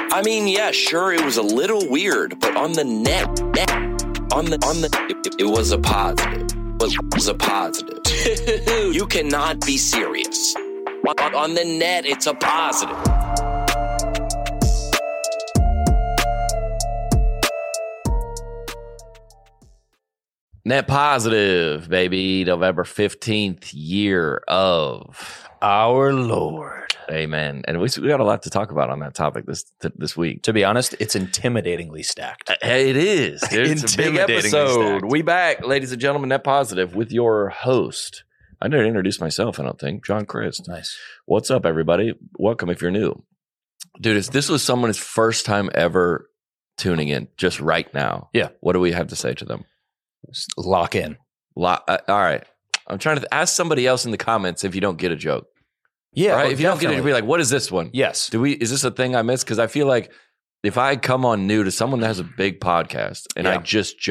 I mean, yeah, sure, it was a little weird, but on the net, it was a positive. It was a positive. You cannot be serious. On the net, it's a positive. Net positive, baby. November 15th, year of our Lord. Amen. And we got a lot to talk about on that topic this week. To be honest, it's intimidatingly stacked. It is. It's a big episode. Stacked. We back, ladies and gentlemen, Net Positive with your host. I didn't introduce myself, I don't think. John Christ. Nice. What's up, everybody? Welcome if you're new. Dude, this was someone's first time ever tuning in just right now. Yeah. What do we have to say to them? Lock in. All right. I'm trying to ask somebody else in the comments if you don't get a joke. Yeah. Right? Oh, if you don't get it, you'll be like, what is this one? Yes. Is this a thing I missed? Because I feel like if I come on new to someone that has a big podcast and Yeah.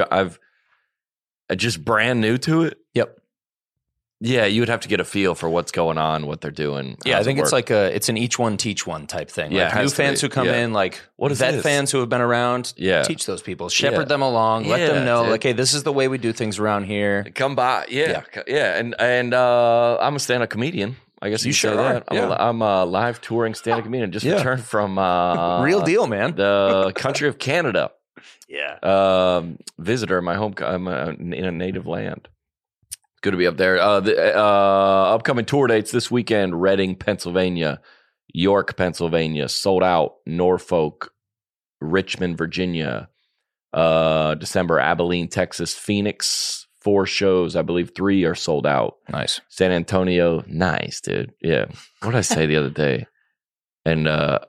I just brand new to it. Yep. Yeah, you would have to get a feel for what's going on, what they're doing. Yeah, I think it's like it's an each one teach one type thing. Yeah, like it has new to fans be. who come Yeah. in, like What is vet this? fans who have been around. Yeah. Teach those people, shepherd Yeah. them along, let Yeah, them know, dude. like, hey, this is the way we do things around here. Come by. Yeah. And I'm a stand-up comedian. I guess you sure say that. are. Yeah. I'm a live touring stand-up comedian. Just Yeah. returned from Real deal, man. the country of Canada. Yeah. Visitor in my home. I'm in a native land. Good to be up there. The upcoming tour dates this weekend: Reading, Pennsylvania; York, Pennsylvania; sold out. Norfolk, Richmond, Virginia; December, Abilene, Texas; Phoenix. 4 shows, I believe 3 are sold out. Nice. San Antonio, nice, dude. Yeah. What did I say the other day? And God,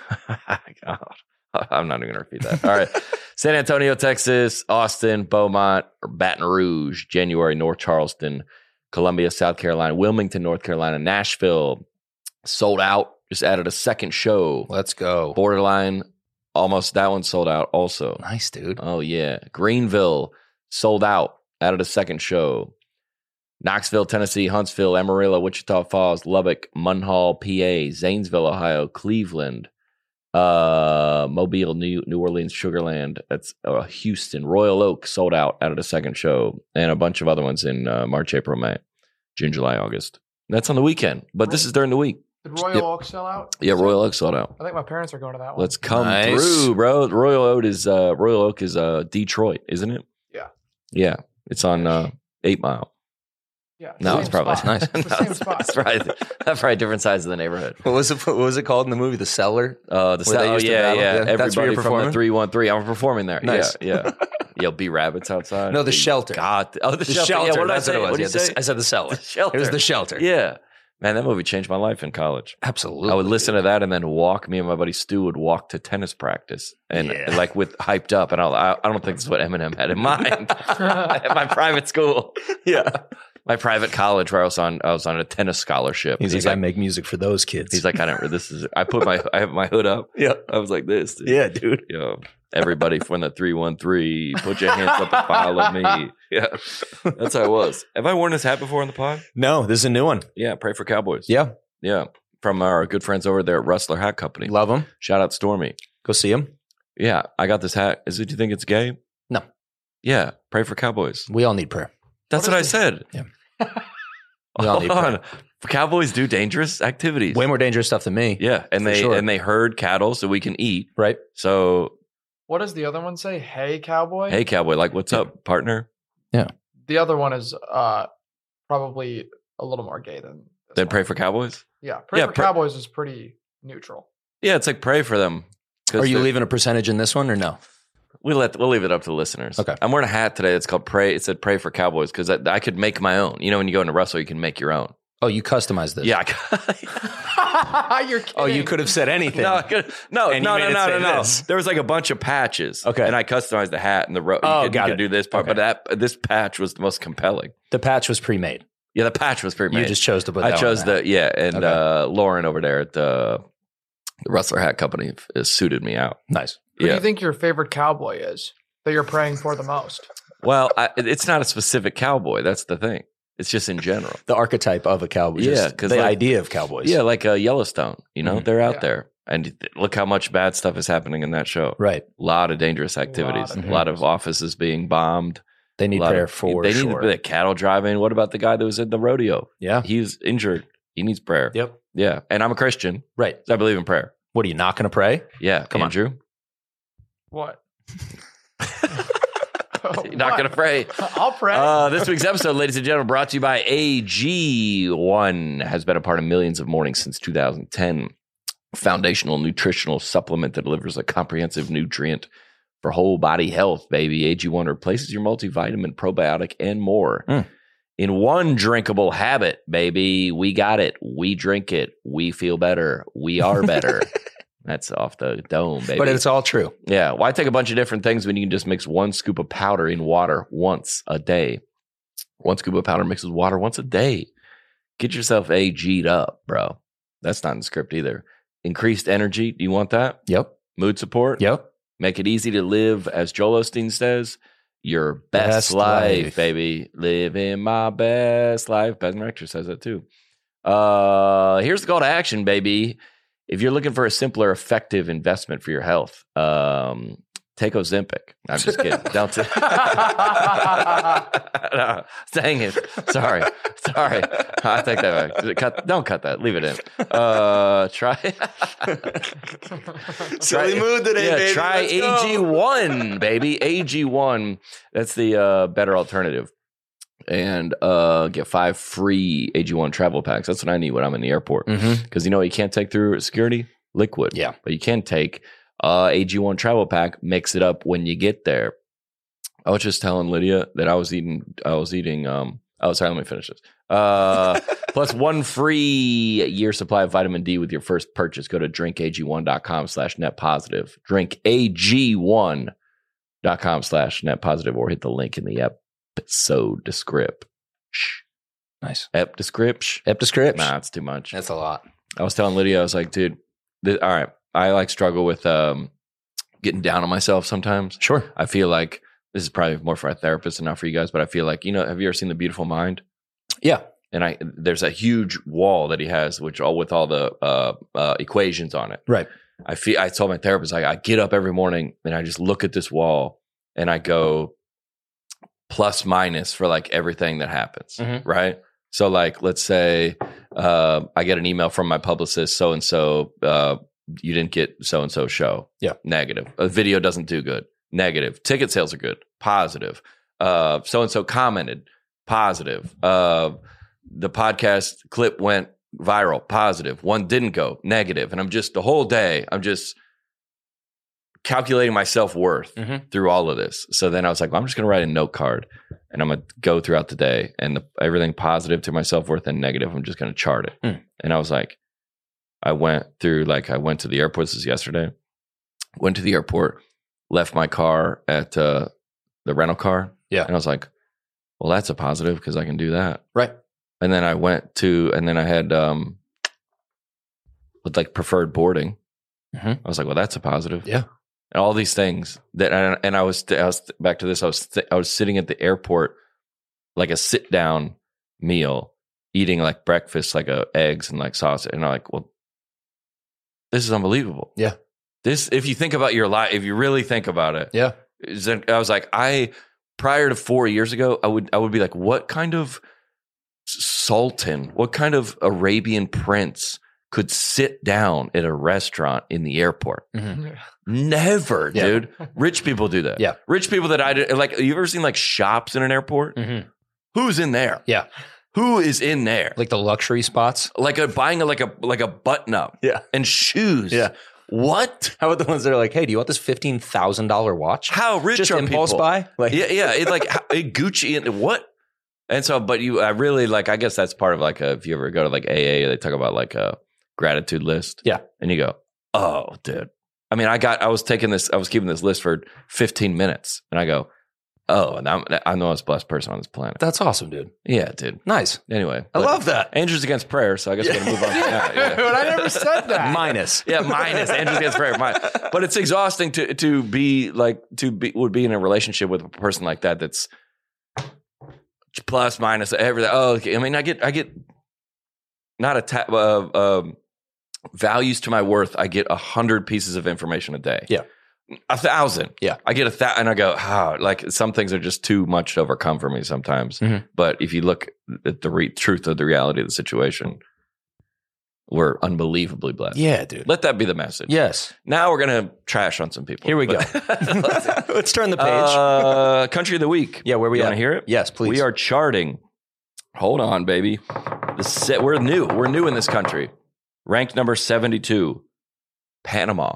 I'm not even gonna repeat that. All right. San Antonio, Texas; Austin, Beaumont, Baton Rouge; January, North Charleston; Columbia, South Carolina; Wilmington, North Carolina; Nashville, sold out. Just added a second show. Let's go. Borderline, almost that one sold out also. Nice, dude. Oh yeah. Greenville, sold out. Added a second show. Knoxville, Tennessee; Huntsville; Amarillo; Wichita Falls; Lubbock; Munhall, PA; Zanesville, Ohio; Cleveland; Mobile, New Orleans; Sugar Land. That's Houston; Royal Oak, sold out. Added a second show, and a bunch of other ones in March, April, May, June, July, August. That's on the weekend, but this is during the week. Did Royal Oak sell out? Yeah, Royal Oak sold out. I think my parents are going to that one. Let's come Nice. through, bro. Royal Oak is Detroit, isn't it? Yeah. Yeah, it's on 8 Mile. Yeah. No, same it's probably spot. nice. It's the same spot. That's probably different sides of the neighborhood. What was it called in the movie? The Cellar? Oh, Where they used to battle? Yeah, that's where Everybody you're from performing? the 313. I'm performing there. Nice. Yeah. You'll be rabbits outside. No, the Shelter. God. Oh, the The shelter. Shelter. Yeah, what did I That's say? what it was. What did you Yeah, say? I said the Cellar. The Shelter. It was the Shelter. Yeah. Man, that movie changed my life in college. Absolutely. I would listen to that and then walk. Me and my buddy Stu would walk to tennis practice and Yeah. like with hyped up. And I don't think that's what Eminem had in mind at my private school. Yeah. My private college where I was on a tennis scholarship. He's like, I make music for those kids. He's like, I have my hood up. yeah. I was like this. Dude. Yeah, dude. Yo, everybody from the 313, put your hands up and follow me. Yeah, that's how it was. Have I worn this hat before on the pod? No, this is a new one. Yeah, pray for Cowboys. Yeah. Yeah, from our good friends over there at Rustler Hat Company. Love them. Shout out Stormy. Go see them. Yeah, I got this hat. Do you think it's gay? No. Yeah, pray for Cowboys. We all need prayer. That's what I said. Yeah. We all need Hold prayer. on. Cowboys do dangerous activities. Way more dangerous stuff than me. Yeah, and For sure. they herd cattle so we can eat. Right? So, What does the other one say? Hey, cowboy? hey, cowboy, like, what's up, partner? The other one is probably a little more gay than this Then one. pray for Cowboys. Yeah. Pray Yeah, for Cowboys is pretty neutral. Yeah, it's like pray for them. 'Cause Are you they're- leaving a percentage in this one or no? We'll leave it up to the listeners. Okay. I'm wearing a hat today. It's called Pray. It said Pray for Cowboys because I could make my own. You know, when you go into Russell, you can make your own. Oh, you customized this. Yeah. You're kidding. Oh, you could have said anything. No, I could, no. And you made it say this. There was like a bunch of patches. Okay. And I customized the hat and the rope. Oh, you got could it. do this part, Okay. but this patch was the most compelling. The patch was pre-made. Yeah, the patch was pretty. You just chose to put I that chose on there. and Okay. Lauren over there at the Rustler Hat Company suited me out. Nice. Who do Yeah. you think your favorite cowboy is that you're praying for the most? Well, it's not a specific cowboy. That's the thing. It's just in general. The archetype of a cowboy. Yeah, Just 'cause the like- idea of cowboys. Yeah, like Yellowstone. You know, Mhm. they're out Yeah. there. And look how much bad stuff is happening in that show. Right. A lot of dangerous activities. A lot of offices being bombed. They need prayer for They sure. need the cattle driving. What about the guy that was at the rodeo? Yeah. He's injured. He needs prayer. Yep. Yeah. And I'm a Christian. Right. So I believe in prayer. What, are you not going to pray? Yeah. Come on. Andrew. What? You're not going to pray. I'll pray. This week's episode, ladies and gentlemen, brought to you by AG1, has been a part of millions of mornings since 2010. Foundational nutritional supplement that delivers a comprehensive nutrient for whole body health, baby. AG1 replaces your multivitamin, probiotic, and more. In one drinkable habit, baby. We got it. We drink it. We feel better. We are better. That's off the dome, baby. But it's all true. Yeah. Why take a bunch of different things when you can just mix one scoop of powder in water once a day? One scoop of powder mixes water once a day. Get yourself AG'd up, bro. That's not in the script either. Increased energy. Do you want that? Yep. Mood support. Yep. Make it easy to live, as Joel Osteen says, your best life, baby. Living my best life. Ben Rector says that too. Here's the call to action, baby. If you're looking for a simpler, effective investment for your health, take Ozempic. I'm just kidding. Don't. No, dang it. Sorry. I take that back. Don't cut that. Leave it in. Try. Silly mood today, yeah, baby. try Let's go. AG1, baby. AG1. That's the better alternative. And get 5 free AG1 travel packs. That's what I need when I'm in the airport. Because you know what you can't take through security? Liquid. Yeah. But you can take AG1 travel pack, mix it up when you get there. I was just telling Lydia that I was eating, sorry, let me finish this. Plus 1 free year supply of vitamin D with your first purchase. Go to drinkag1.com/netpositive. Drinkag1.com/netpositive or hit the link in the episode description. Nice. Ep description. Ep description. Nah, it's too much. That's a lot. I was telling Lydia, I was like, dude, all right. I like struggle with getting down on myself sometimes. Sure. I feel like this is probably more for a therapist and not for you guys, but I feel like, have you ever seen The Beautiful Mind? Yeah. And there's a huge wall that he has, with all the equations on it. Right. I told my therapist, I get up every morning and I just look at this wall and I go plus minus for like everything that happens. Right. So like, let's say I get an email from my publicist, so-and-so, you didn't get so-and-so show. Yeah. Negative. A video doesn't do good. Negative. Ticket sales are good. Positive. So-and-so commented. Positive. The podcast clip went viral. Positive. One didn't go. Negative. And I'm just, the whole day, I'm just calculating my self-worth through all of this. So then I was like, well, I'm just going to write a note card and I'm going to go throughout the day, and everything positive to my self-worth and negative, I'm just going to chart it. And I was like, I went to the airport. This was yesterday. Went to the airport, left my car at the rental car. Yeah. And I was like, well, that's a positive because I can do that. Right. And then I had with like preferred boarding. I was like, well, that's a positive. Yeah. And all these things and I was back to this. I was sitting at the airport, like a sit down meal, eating like breakfast, like eggs and like sausage. And I'm like, well, this is unbelievable. Yeah. This, if you think about your life, if you really think about it. Yeah. I was like, prior to 4 years ago, I would be like, what kind of sultan, what kind of Arabian prince could sit down at a restaurant in the airport? Never, dude. Rich people do that. Yeah. Rich people that like, you ever seen like shops in an airport? Who's in there? Yeah. Who is in there? Like the luxury spots? Like buying like a button up. Yeah. And shoes. Yeah. What? How about the ones that are like, hey, do you want this $15,000 watch? How rich Just are impulse people? Buy? Like, yeah. It's like Gucci and what? And so, but I really like, I guess that's part of like if you ever go to like AA, they talk about like a gratitude list. Yeah. And you go, oh, dude. I mean, I was keeping this list for 15 minutes and I go, oh, and I'm the most blessed person on this planet. That's awesome, dude. Yeah, dude. Nice. Anyway. I love that. Andrew's against prayer, so I guess we're going to move on. Yeah. But I never said that. Minus. Yeah, minus. Andrew's against prayer. But it's exhausting to be in a relationship with a person like that that's plus, minus, everything. Oh, okay. I mean, I get not values to my worth, I get 100 pieces of information a day. Yeah. 1,000. Yeah. I get 1,000 and I go, like some things are just too much to overcome for me sometimes. Mhm. But if you look at the truth of the reality of the situation, we're unbelievably blessed. Yeah, dude. Let that be the message. Yes. Now we're going to trash on some people. Here we go. Let's turn the page. Country of the week. Yeah, where we You at? want to hear it? Yes, please. We are charting. Hold on, baby. We're new. We're new in this country. Ranked number 72, Panama.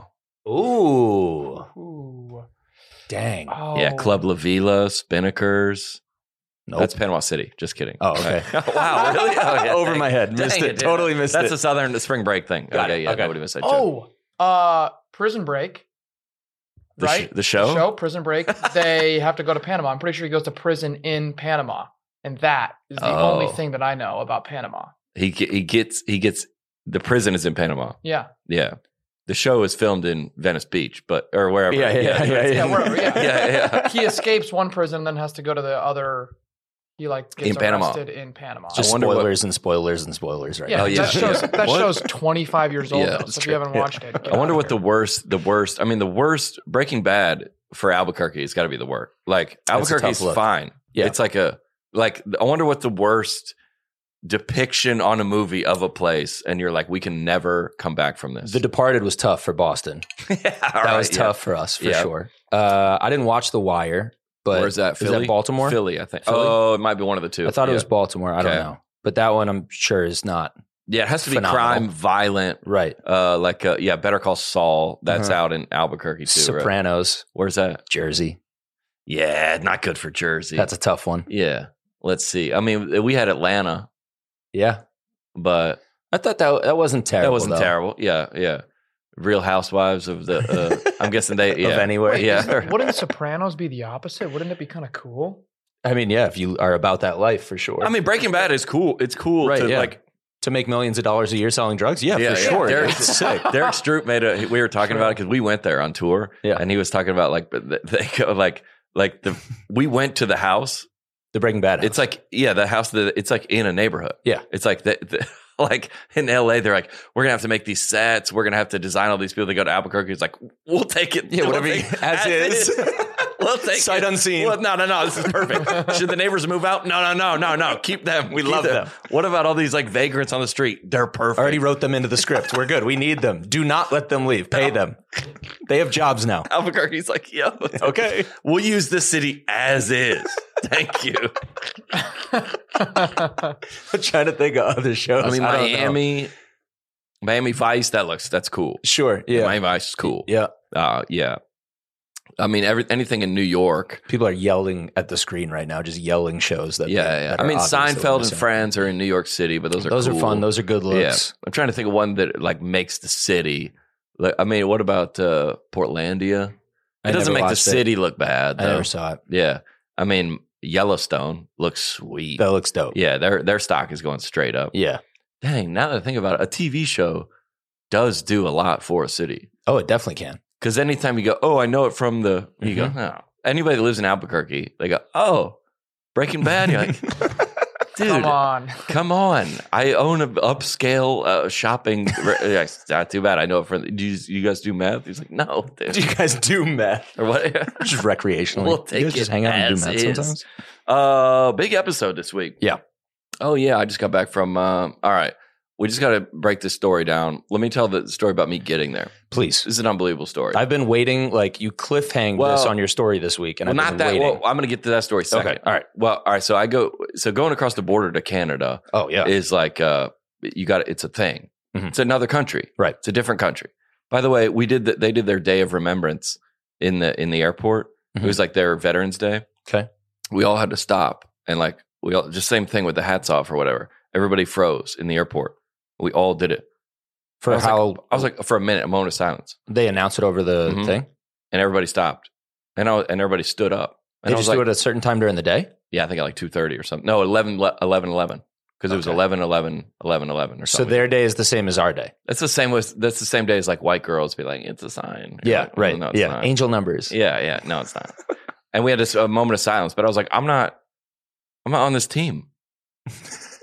Ooh. Ooh. Dang. Oh. Yeah, Club La Vila, Spinnakers. Nope. That's Panama City. Just kidding. Oh, okay. Wow, really? Oh, yeah, Over dang. my head. Missed Dang it. dude. Totally missed That's it. the spring break thing. Got Okay, it. yeah, Okay. nobody missed that joke. Prison Break. The Right? the show? Prison Break. They have to go to Panama. I'm pretty sure he goes to prison in Panama. And that is the only Oh. thing that I know about Panama. He gets the prison is in Panama. Yeah. Yeah. The show is filmed in Venice Beach, or wherever. Yeah. Yeah, wherever, yeah. yeah. He escapes one prison and then has to go to the other. He like gets In Panama. arrested in Panama. Just I wonder spoilers and spoilers and spoilers right yeah, now. Oh, yeah. that What? show's 25 years old Yeah, though. that's So if true. you haven't Yeah. watched it, get I wonder out what of the here. worst. I mean, the worst. Breaking Bad for Albuquerque has got to be the worst. Like That's a Albuquerque's tough look. fine. Yeah. It's like I wonder what the worst depiction on a movie of a place, and you're like, we can never come back from this. The Departed was tough for Boston. That was tough for us, for Yeah. sure. I didn't watch The Wire, but Where's that? is Philly? that Baltimore? Philly, I think. Philly? Oh, it might be one of the two. I thought it Yeah. was Baltimore. I don't Okay. know. But that one I'm sure is not. Yeah, it has to be Phenomenal. crime, violent. Right. Better Call Saul. That's Uh-huh. out in Albuquerque too. Right? Sopranos, Where's that? Jersey. Yeah, not good for Jersey. That's a tough one. Yeah. Let's see. I mean, we had Atlanta, Yeah. but I thought that wasn't terrible. that wasn't though. terrible. Yeah, yeah. Real Housewives of the. I'm guessing they. Yeah. Of anywhere. Wait, Yeah. Wouldn't Sopranos be the opposite? Wouldn't it be kind of cool? I mean, yeah, if you are about that life, for sure. I mean, Breaking Bad is cool. It's cool Right, to yeah. like. to make millions of dollars a year selling drugs? Yeah, Yeah, for yeah. sure. Derek, It's sick. Derek Stroop we were talking about it because we went there on tour. Yeah. And he was talking about like, they go we went to the house. The Breaking Bad house. It's like, yeah, the house it's like in a neighborhood. Yeah. It's like like in LA, they're like, we're gonna have to make these sets. We're gonna have to design all these people. They go to Albuquerque. It's like, we'll take it. Yeah, We'll whatever take you- as is. We'll take Sight it. unseen. Well, no. This is perfect. Should the neighbors move out? No. Keep them. We Keep love them. What about all these like vagrants on the street? They're perfect. Already wrote them into the script. We're good. We need them. Do not let them leave. Pay them. They have jobs now. Albuquerque's like, yo, Okay. we'll use the city as is. Thank you. I'm trying to think of other shows. I mean, don't know. Miami Vice. That's cool. Sure. Yeah. Miami Vice is cool. Yeah. Yeah. I mean, anything in New York. People are yelling at the screen right now, just yelling shows that. Yeah. that I are mean, obviously Seinfeld missing. and Friends are in New York City, but those are Those cool. are fun. Those are good looks. I'm trying to think of one that like makes the city. Like, I mean, what about Portlandia? I It doesn't never make the watched it. city look bad. I Though. never saw it. Yeah. I mean, Yellowstone looks sweet. That looks dope. Yeah, their stock is going straight up. Yeah. Dang, now that I think about it, a TV show does do a lot for a city. Oh, it definitely can. Because anytime you go, oh, I know it from the, you go, oh. Anybody that lives in Albuquerque, they go, oh, Breaking Bad. You're like, dude, come on. I own an upscale shopping. It's not too bad. I know it from, do you guys do meth? He's like, no, dude. Do you guys do meth? Or what? Just recreationally. We'll take you guys just it hang out and do as meth is. sometimes? Big episode this week. Yeah. Oh, yeah. I just got back from, all right. We just got to break this story down. Let me tell the story about me getting there. Please. This is an unbelievable story. I've been waiting, like you cliffhang this Well, on your story this week, and well, I've not been that. waiting. Well, I'm going to get to that story second. Okay. All right. Well, all right. So going across the border to Canada Oh yeah. is like, it's a thing. Mhm. It's another country. Right. It's a different country. By the way, they did their day of remembrance in the airport. Mhm. It was like their Veterans Day. Okay. We all had to stop and like, we all just same thing with the hats off or whatever. Everybody froze in the airport. We all did it. For I was how I was like, for a minute, a moment of silence. they announced it over the Mhm. thing. And everybody stopped. And everybody stood up. And They I was just like, do it at a certain time during the day. yeah, I think at like 2:30 or something. No, 11. Because it was Okay. 11/11/11 or So something. their day is the same as our day. That's the same day as like white girls be like, it's a sign. You're Yeah. like, Right. No, it's Yeah. not. Angel numbers. Yeah. No, it's not. And we had a moment of silence, but I was like, I'm not on this team.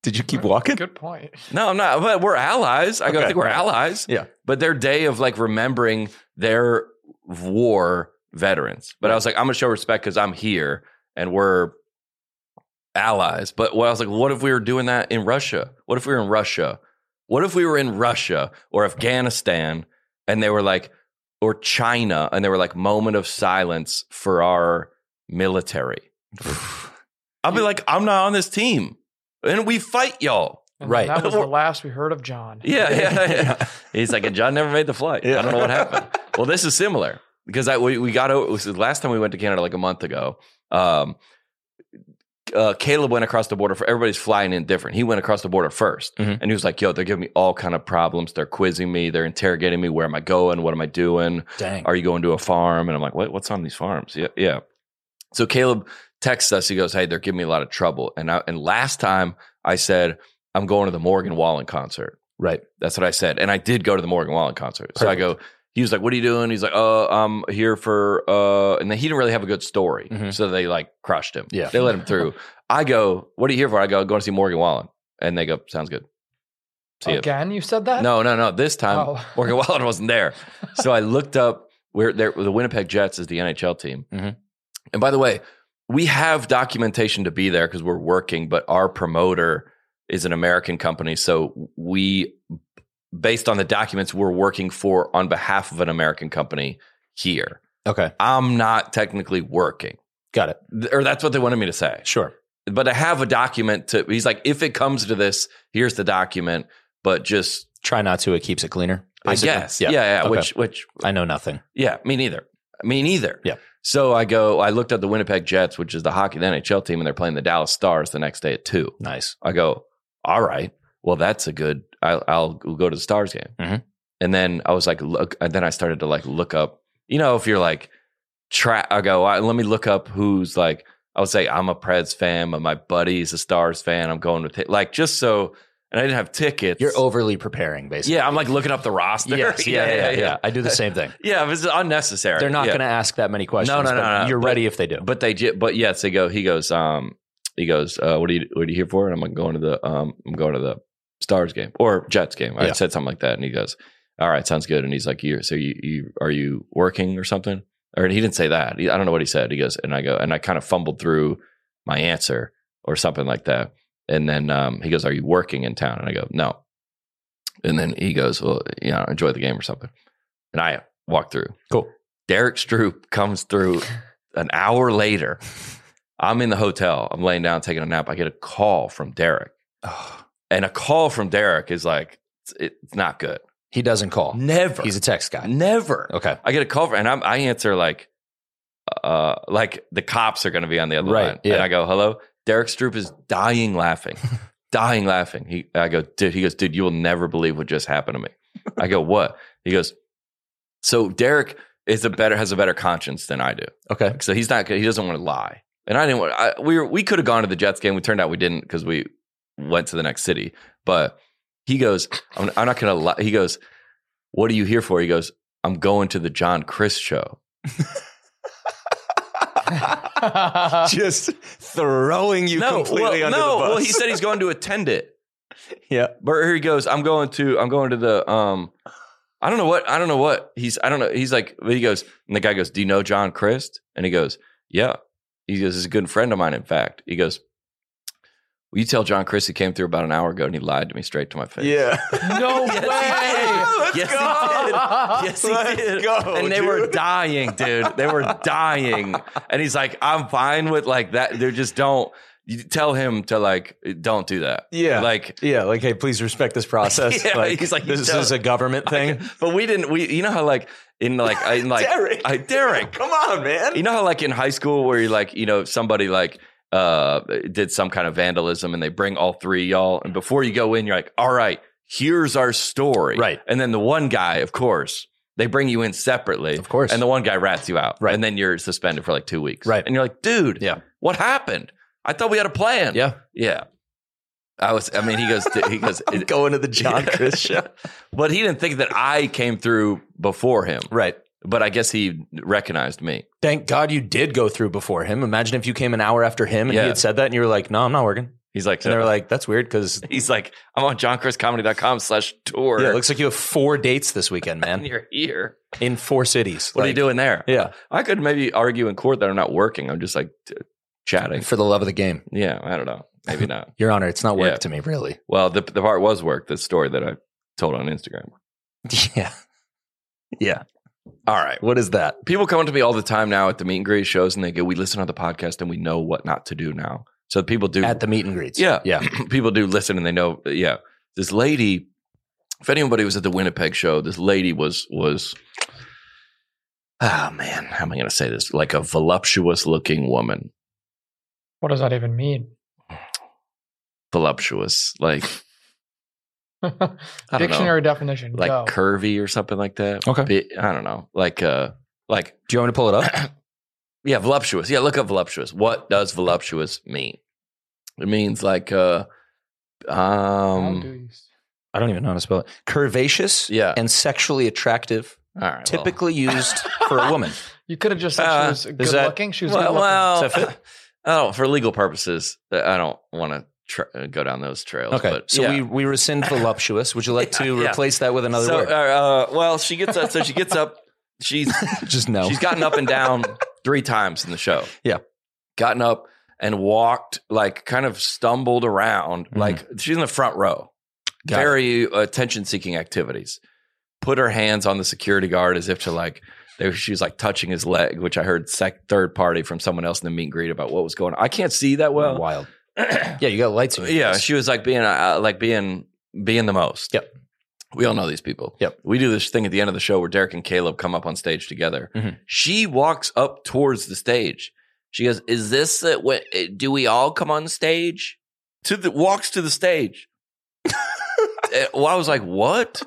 Did you keep walking? Good point. No, I'm not. But we're allies. I Okay. think we're allies. Yeah. But their day of like remembering their war veterans. But I was like, I'm gonna show respect because I'm here and we're allies. But I was like, what if we were doing that in Russia? What if we were in Russia? What if we were in Russia or Afghanistan and they were like, or China, and they were like, moment of silence for our military? I'll be like, I'm not on this team. And we fight y'all. And Right. That was the last we heard of John. Yeah. He's like, and John never made the flight. I don't know what happened. Well, this is similar because we got over. It was the last time we went to Canada like a month ago. Caleb went across the border. Everybody's flying in different. He went across the border first, and he was like, "Yo, they're giving me all kind of problems. They're quizzing me. They're interrogating me. Where am I going? What am I doing? Dang. Are you going to a farm?" And I'm like, "What's on these farms?" Yeah. So Caleb texts us. He goes, "Hey, they're giving me a lot of trouble." And last time I said, "I'm going to the Morgan Wallen concert." Right. That's what I said, and I did go to the Morgan Wallen concert. So I go. He was like, "What are you doing?" He's like, I'm here for," and then he didn't really have a good story. So they like crushed him. Yeah. They let him through. I go, "What are you here for?" I go, "Going to see Morgan Wallen." And they go, "Sounds good." See ya. Again, you said that? No. This time, Oh. Morgan Wallen wasn't there. So I looked up where the Winnipeg Jets is the NHL team. Mhm. And by the way, we have documentation to be there because we're working, but our promoter is an American company. So we, based on the documents, we're working for on behalf of an American company here. Okay. I'm not technically working. Got it. Or that's what they wanted me to say. Sure. But I have a document to, he's like, if it comes to this, here's the document, but just, Try not to. It keeps it cleaner. I basically. guess. Yeah. Okay. Which, I know nothing. yeah, me neither. Yeah. So I looked at the Winnipeg Jets, which is the NHL team, and they're playing the Dallas Stars the next day at 2. Nice. I go, all right, well, that's a good, I'll go to the Stars game. Mhm. And then I was like, look, and then I started to like look up, if you're like, I go, let me look up who's like, I would say I'm a Preds fan, but my buddy's a Stars fan. I'm going with like, just so, and I didn't have tickets. You're overly preparing, basically. Yeah, I'm like looking up the roster. Yes, yeah. I do the same thing. Yeah, it was unnecessary. They're not going to ask that many questions. No. but You're ready if they do. But yes, he goes, what are you here for? And I'm like, I'm going to the Stars game or Jets game. I said something like that. And he goes, all right, sounds good. And he's like, so you are you working or something? Or he didn't say that. I don't know what he said. He goes, and I go, and I kind of fumbled through my answer or something like that. And then he goes, are you working in town? And I go, no. And then he goes, well, enjoy the game or something. And I walk through. Cool. Derek Stroop comes through an hour later. I'm in the hotel. I'm laying down taking a nap. I get a call from Derek. And a call from Derek is like, it's not good. He doesn't call. Never. He's a text guy. Never. Okay. I get a call and I answer like the cops are going to be on the other line. Yeah. And I go, hello? Derek Stroop is dying laughing. Dying laughing. He goes, dude, you will never believe what just happened to me. I go, what? He goes, so Derek has a better conscience than I do. Okay. So he doesn't want to lie. And I didn't want, we could have gone to the Jets game. We turned out we didn't because we went to the next city. But he goes, I'm not going to lie. He goes, what are you here for? He goes, I'm going to the John Chris show. Just throwing you completely under the bus. Well, he said he's going to attend it. Yeah. But here he goes, I'm going to the, I don't know what he's like, but he goes, and the guy goes, do you know John Christ? And he goes, yeah. He goes, he's a good friend of mine, in fact. He goes, will you tell John Chris he came through about an hour ago and he lied to me straight to my face? Yeah. No way. Yes, he did. Go, and they were dying, dude. They were dying. And he's like, I'm fine with like that. They just don't. You tell him to like, don't do that. Yeah. Like, hey, please respect this process. Yeah, he's like, this is a government thing. But you know how like, Derek, come on, man. You know how like in high school where you're like, somebody like, did some kind of vandalism and they bring all three of y'all. And before you go in, you're like, all right, here's our story. Right. And then the one guy, of course, they bring you in separately. Of course. And the one guy rats you out. Right. And then you're suspended for like 2 weeks. Right. And you're like, dude, what happened? I thought we had a plan. Yeah. Yeah. He goes, going to the John Chris show. But he didn't think that I came through before him. Right. But I guess he recognized me. Thank God you did go through before him. Imagine if you came an hour after him and he had said that and you were like, no, I'm not working. He's like, And they were like, that's weird because he's like, I'm on johnchriscomedy.com/tour. it looks like you have 4 dates this weekend, and man, you're here. in 4 cities. What are you doing there? Yeah. I could maybe argue in court that I'm not working. I'm just like chatting. For the love of the game. Yeah, I don't know. Maybe not. Your Honor, it's not work Yeah. to me, really. Well, the part was work. The story that I told on Instagram. Yeah. Yeah. All right. What is that? People come to me all the time now at the meet and greet shows, and they go, "We listen to the podcast, and we know what not to do now." So people do At the meet and greets. Yeah. Yeah. people do listen, and they know. Yeah, this lady. If anybody was at the Winnipeg show, this lady was. Oh man, how am I going to say this? Like a voluptuous looking woman. What does that even mean? Voluptuous, like I don't know. Dictionary definition. Like go. curvy or something like that. Okay. I don't know. Like Do you want me to pull it up? yeah, voluptuous. Yeah, look up voluptuous. What does voluptuous mean? It means like How do you- I don't even know how to spell it. Curvaceous Yeah. and sexually attractive, all right. typically used for a woman. You could have just said she was good that- looking. She was well, good looking. well, Does that fit? oh, for legal purposes, I don't want to go down those trails. Okay. But So yeah. we rescind voluptuous. Would you like to Yeah. replace that with another so, word? well, she gets up. So she gets up. She's Just no. she's gotten up and down 3 times in the show. Yeah. Gotten up and walked, like kind of stumbled around. Mhm. Like she's in the front row. Got it. Very attention-seeking activities. Put her hands on the security guard as if to like, she was like touching his leg, which I heard third party from someone else in the meet and greet about what was going on. I can't see that well. Wild. Yeah, you got lights in your Yeah, face. she was like being the most. Yep. We all know these people. Yep. We do this thing at the end of the show where Derek and Caleb come up on stage together. Mhm. She walks up towards the stage. She goes, "Is this do we all come on stage?" Walks to the stage. Well, I was like, "What?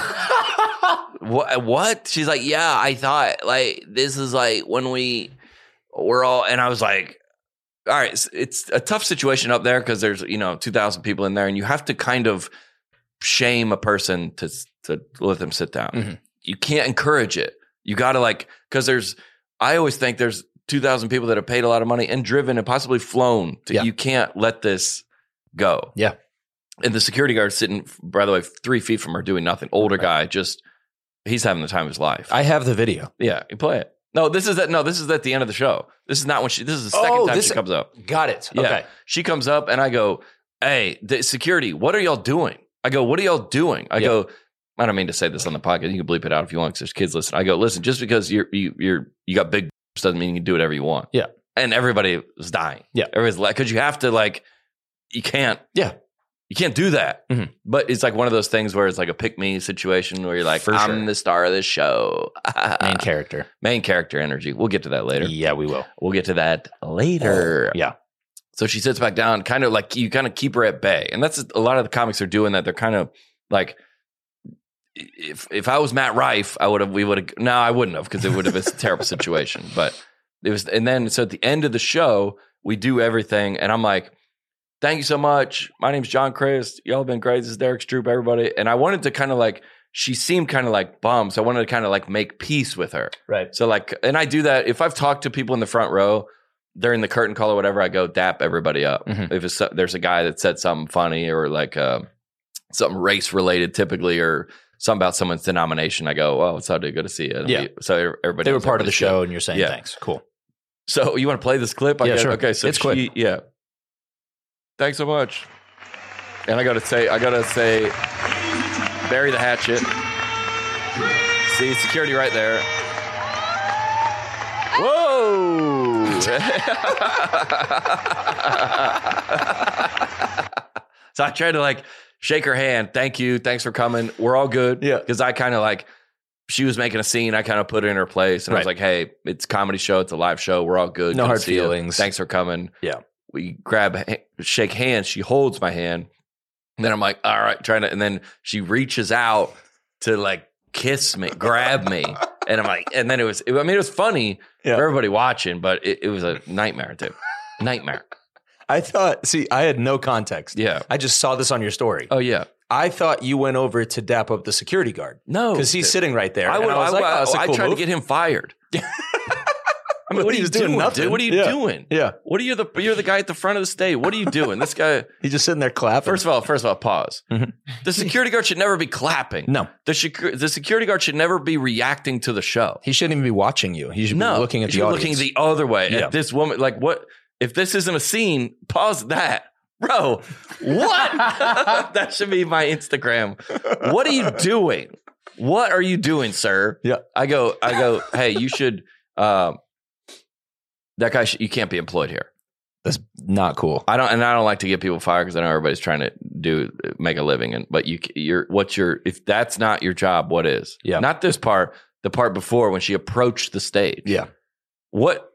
What?" She's like, "Yeah, I thought like this is like when we're all," and I was like, all right, it's a tough situation up there because there's 2,000 people in there, and you have to kind of shame a person to let them sit down. Mhm. You can't encourage it. You got to because I always think there's 2,000 people that have paid a lot of money and driven and possibly flown. Yeah. You can't let this go. Yeah. And the security guard sitting, by the way, 3 feet from her doing nothing. Older guy, he's having the time of his life. I have the video. Yeah, you play it. No, this is at the end of the show. This is not when this is the second Oh, time this- she comes up. Got it. Yeah. Okay. She comes up and I go, "Hey, the security, what are y'all doing?" I go, "What are y'all doing?" I go, I don't mean to say this on the podcast. You can bleep it out if you want because there's kids listening. I go, "Listen, just because you got big doesn't mean you can do whatever you want." Yeah. And everybody was dying. Yeah. Everybody's like, because you have to you can't. Yeah. You can't do that. Mhm. But it's like one of those things where it's like a pick-me situation where you're like, For I'm sure. the star of this show. Main character. Main character energy. We'll get to that later. Yeah, we will. We'll get to that later. Yeah. So she sits back down, kind of like you kind of keep her at bay. And that's a lot of the comics are doing that. They're kind of like, if I was Matt Rife, I wouldn't have because it would have been a terrible situation. But it was, and then so at the end of the show, we do everything. And I'm like, "Thank you so much. My name's John Chris. Y'all have been great. This is Derek Stroop, everybody." And I wanted to kind of she seemed kind of bummed. So I wanted to kind of make peace with her. Right. So and I do that if I've talked to people in the front row during the curtain call or whatever, I go dap everybody up. Mhm. If there's a guy that said something funny or something race related typically, or something about someone's denomination, I go, "Oh, it's so good to see you." Yeah. So everybody, They were knows part of the everybody's show good. and you're saying Yeah. thanks. Cool. So you want to play this clip? Yeah, sure. Okay. So It's quick. yeah. Thanks so much. And I gotta say, bury the hatchet. See security right there. Whoa! So I tried to shake her hand. Thank you. Thanks for coming. We're all good. Yeah. Because I kind of she was making a scene. I kind of put her in her place. And I was Right. like, "Hey, it's a comedy show. It's a live show. We're all good. No Good to hard see you. feelings. Thanks for coming." Yeah. We shake hands. She holds my hand. And then I'm like, "All right," and then she reaches out to kiss me, grab me. And I'm like, and then it was funny Yeah. for everybody watching, but it was a nightmare too. Nightmare. I had no context. Yeah. I just saw this on your story. Oh yeah. I thought you went over to dap up the security guard No. because he's sitting right there. I And would. was like, oh, that's a I cool tried move. to get him fired. I mean, what are you he's doing doing? nothing. Dude? What are you Yeah. doing? Yeah. What are you're the guy at the front of the stage? What are you doing? This guy. He's just sitting there clapping. First of all, pause. Mhm. The security guard should never be clapping. No, The security guard should never be reacting to the show. he shouldn't even be watching you. He should be looking at he the should be audience. looking the other way Yeah. at this woman. Like, what if this isn't a scene? Pause that, bro. What? That should be my Instagram. What are you doing? What are you doing, sir? Yeah. I go. Hey, you should. That guy. You can't be employed here. That's not cool. I don't like to get people fired because I know everybody's trying to make a living. But if that's not your job, what is? Yeah. Not this part. The part before when she approached the stage. Yeah. What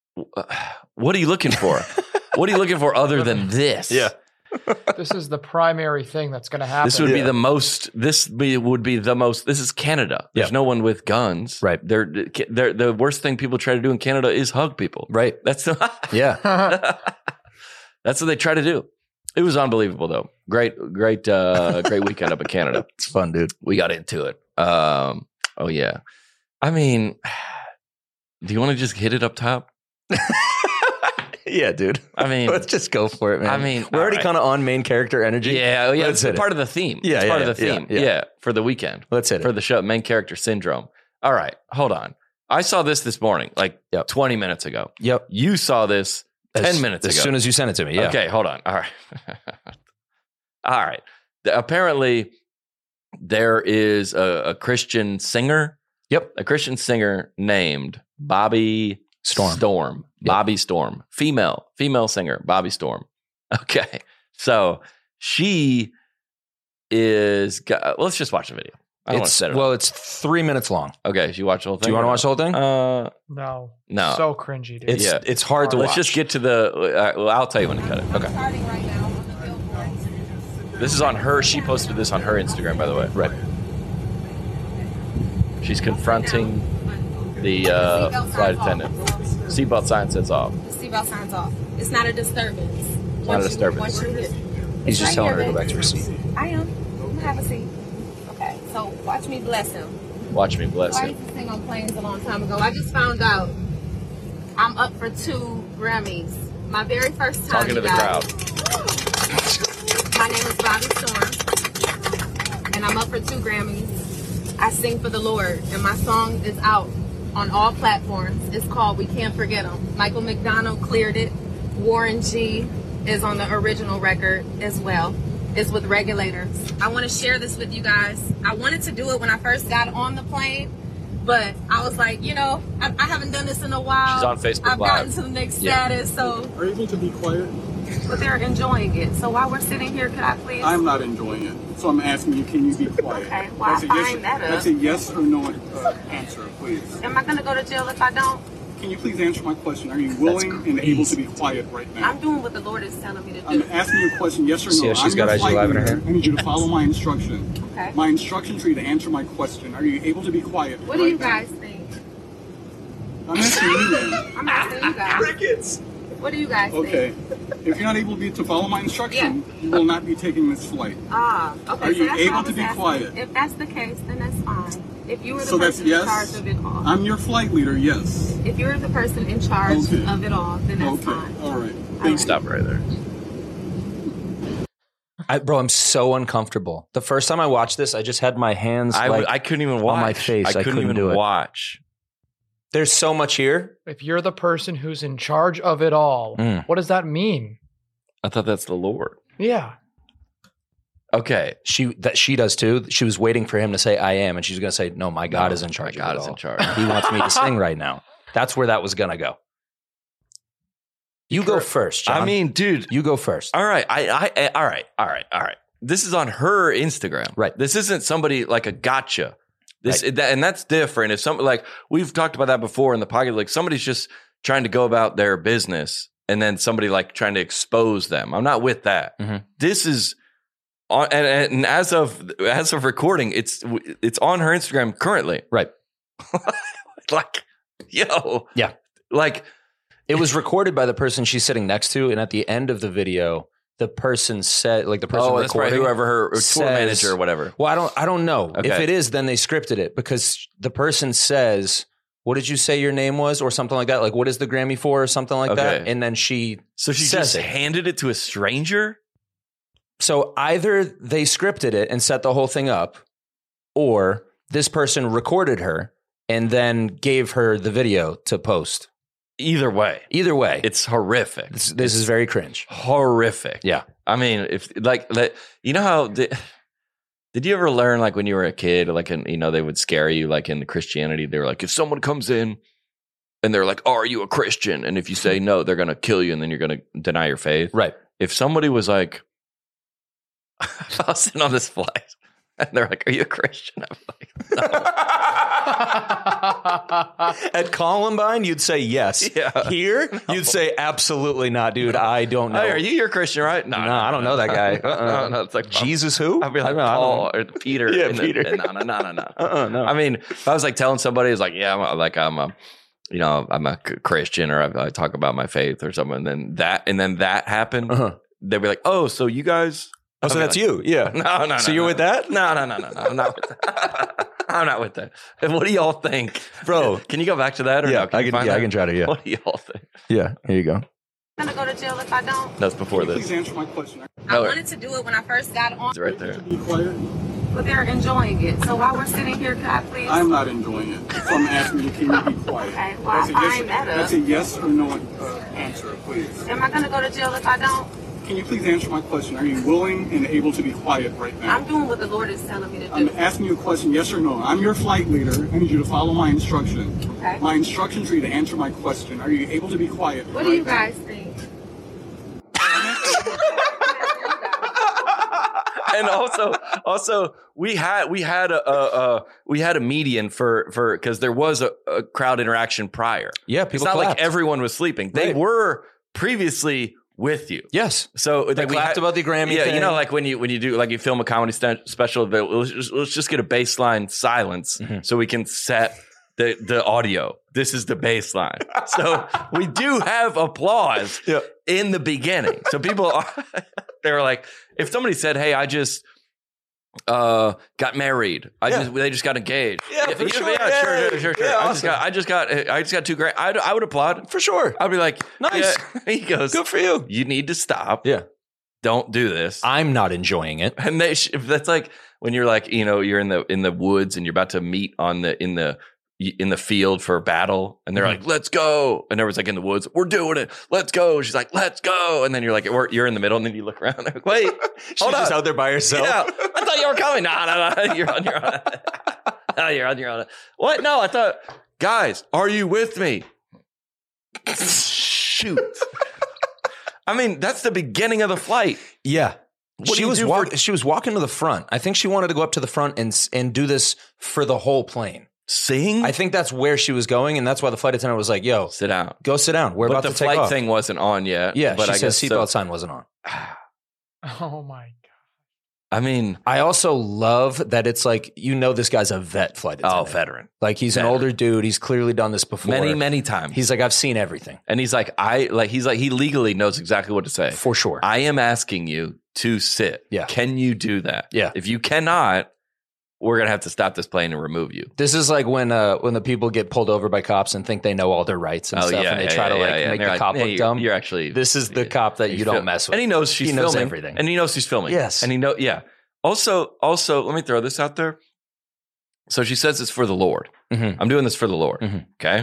are you looking for? What are you looking for other than this? Yeah. This is the primary thing that's going to happen. This would be Yeah. the most. Would be the most. This is Canada. There's Yeah. no one with guns. Right. They're the worst thing people try to do in Canada is hug people. Right. That's Yeah. that's what they try to do. It was unbelievable though. Great weekend up in Canada. It's fun, dude. We got into it. Oh yeah. I mean, do you want to just hit it up top? Yeah, dude. I mean, Let's just go for it, man. I mean, we're already all right. kind of on main character energy. Yeah, Let's it's hit it. part of the theme. Yeah, it's yeah, part yeah, of the theme. yeah, Yeah, yeah. for the weekend. Let's hit For it. the show, main character syndrome. All right, hold on. I saw this morning, like Yep. 20 minutes ago. Yep. You saw this 10 minutes as ago. soon as you sent it to me. Yeah. Okay, hold on. All right. All right. Apparently, there is a Christian singer. Yep. A Christian singer named Bobby Storm. Yep. Bobby Storm. Female singer, Bobby Storm. Okay. So she is, let's just watch the video. I don't want to set it up. It's 3 minutes long. Okay, you watch the whole thing? Do you want to watch the whole thing? No. No. So cringy, dude. It's yeah. it's hard to Let's watch. just get to the, I'll tell you when to cut it. Okay. Starting right now on the billboard. This is on her, she posted this on her Instagram, by the way. Right. She's confronting the flight attendant. Seatbelt sign says off. The seatbelt signs off. It's not a disturbance. Not a disturbance. Once you're here. He's just Right telling here, her to go babe. back to her seat. I am. You have a seat. Okay. So watch me bless him. Watch me bless I him. used to sing on planes a long time ago. I just found out I'm up for 2 Grammys. My very first time. Talking to the you crowd. guys. My name is Bobby Storm, and I'm up for 2 Grammys. I sing for the Lord, and my song is out on all platforms. It's called We Can't Forget 'Em. Michael McDonald cleared it. Warren G is on the original record as well. It's with Regulators. I want to share this with you guys. I wanted to do it when I first got on the plane, but I was like, I haven't done this in a while. She's on Facebook I've Live. gotten to the next Yeah. status, so Are you able to be quiet? but they're enjoying it. So while we're sitting here, could I please? I'm not enjoying it. So I'm asking you, can you be quiet? Okay, well, That's a I find that That's up. a yes or no answer, please. Am I gonna go to jail if I don't? Can you please answer my question? Are you willing and able to be quiet right now? I'm doing what the Lord is telling me to I'm do. asking you a question, yes or no. See how she's I'm got your IG flight Live in her leader. hand? I need you to follow my instruction. Okay. My instruction for you to answer my question. Are you able to be quiet What do right you now? guys think? I'm asking you then. I'm asking you guys. What do you guys Okay. think? If you're not able to follow my instruction, you will not be taking this flight. Ah, okay. Are you so that's able what I to was be asking. quiet? If that's the case, then that's fine. If you were the So that's person yes? in charge of it all, I'm your flight leader, yes. if you're the person in charge Okay. of it all, then that's Okay, fine. all right. All Thank you. Stop right there. Bro, I'm so uncomfortable. The first time I watched this, I just had my hands I couldn't even watch. my face. I couldn't couldn't even do it. watch. there's so much here. If you're the person who's in charge of it all, Mm. what does that mean? I thought that's the Lord. Yeah. Okay. She does too. She was waiting for him to say I am, and she's gonna say, no, my God is in charge. My God of it is in all. charge. He wants me to sing right now. That's where that was gonna go. You go first, John. I mean, dude. you go first. All right. All right. This is on her Instagram. Right. This isn't somebody like a gotcha. And that's different. If somebody like we've talked about that before in the podcast, like somebody's just trying to go about their business and then somebody like trying to expose them. I'm not with that. Mhm. This is on, and as of recording, it's on her Instagram currently. Right. Like, yo. Yeah. Like, It was recorded by the person she's sitting next to, and at the end of the video, the person said, like the person that's right. recording, Whoever her tour says- manager or whatever. Well, I don't know. Okay. If it is, then they scripted it because the person says what did you say your name was, or something like that? Like, what is the Grammy for, or something like that? And then she just handed it to a stranger. So either they scripted it and set the whole thing up, or this person recorded her and then gave her the video to post. Either way, it's horrific. This is very cringe. Horrific. Yeah. I mean, if you know how did you ever learn, like when you were a kid, like, and they would scare you, like in Christianity, they were like, if someone comes in and they're like, are you a Christian? And if you say no, they're going to kill you and then you're going to deny your faith. Right. If somebody was like, I was sitting on this flight and they're like, are you a Christian? I'm like, no. At Columbine, you'd say yes. Yeah. Here, you'd say absolutely not, dude. I don't know. Hey, are you your Christian, right? No, I don't know that guy. No, it's like Jesus who? I'd be like Paul or Peter. Yeah, Peter. No. No. I mean, if I was like telling somebody, it's like, yeah, I'm a Christian, or I talk about my faith or something, and then that happened. They'd be like, oh, so you guys. Oh, so that's you? Yeah. No. So you're with that? No. I'm not with that. I'm not with that. And what do y'all think, bro? Can you go back to that? Or yeah, no? I can try to. Yeah. What do y'all think? Yeah. Here you go. I'm gonna go to jail if I don't. That's before this. Please answer my question. I wanted to do it when I first got on. It's right there. Be quiet. But they're enjoying it. So while we're sitting here, can I please? I'm not enjoying it. So I'm asking you, can you be quiet? Okay, well, That's a yes or no answer, please. Am I gonna go to jail if I don't? Can you please answer my question? Are you willing and able to be quiet right now? I'm doing what the Lord is telling me to do. I'm asking you a question, yes or no. I'm your flight leader. I need you to follow my instruction. Okay. My instructions for you to answer my question. Are you able to be quiet? What do you guys think? And also we had a median for because there was a crowd interaction prior. Yeah, it's not like everyone was sleeping. They were previously with you. Yes. So they clapped about the Grammy. Yeah, thing. you know, like when you do, like you film a comedy special, let's just get a baseline silence so we can set the audio. This is the baseline. So we do have applause in the beginning. So people they were like, if somebody said, hey, I just got married. They just got engaged. Yeah, for sure. Sure. Yeah, awesome. I just got $2,000. I would applaud for sure. I'd be like, nice. Yeah. He goes, good for you. You need to stop. Yeah. Don't do this. I'm not enjoying it. And that's like when you're like, you're in the woods and you're about to meet in the field for a battle, and they're like, let's go. And everyone's like, in the woods, we're doing it. Let's go. She's like, let's go. And then you're like, you're in the middle, and then you look around. Like, wait, she's just out there by herself. Yeah, I thought you were coming. No, you're on your own. No, you're on your own. What? No, I thought, guys, are you with me? Shoot. I mean, that's the beginning of the flight. Yeah. She was walking to the front. I think she wanted to go up to the front and do this for the whole plane. Sing? I think that's where she was going, and that's why the flight attendant was like, yo, sit down. Go sit down. We're about to take off. But the flight thing wasn't on yet. Yeah, but she I says guess seatbelt sign wasn't on. Oh, my God. I mean, I also love that it's like, this guy's a vet flight attendant. Oh, veteran. Like, he's an older dude. He's clearly done this before. Many times. He's like, I've seen everything. And he's like, he legally knows exactly what to say. For sure. I am asking you to sit. Yeah. Can you do that? Yeah. If you cannot, we're going to have to stop this plane and remove you. This is like when the people get pulled over by cops and think they know all their rights and stuff, and they try to make the cop look dumb. You're actually... This is the cop that you don't mess with. And he knows she's filming. He knows everything. And he knows she's filming. Yes. And yeah. Also, let me throw this out there. So she says it's for the Lord. Mm-hmm. I'm doing this for the Lord. Mm-hmm. Okay?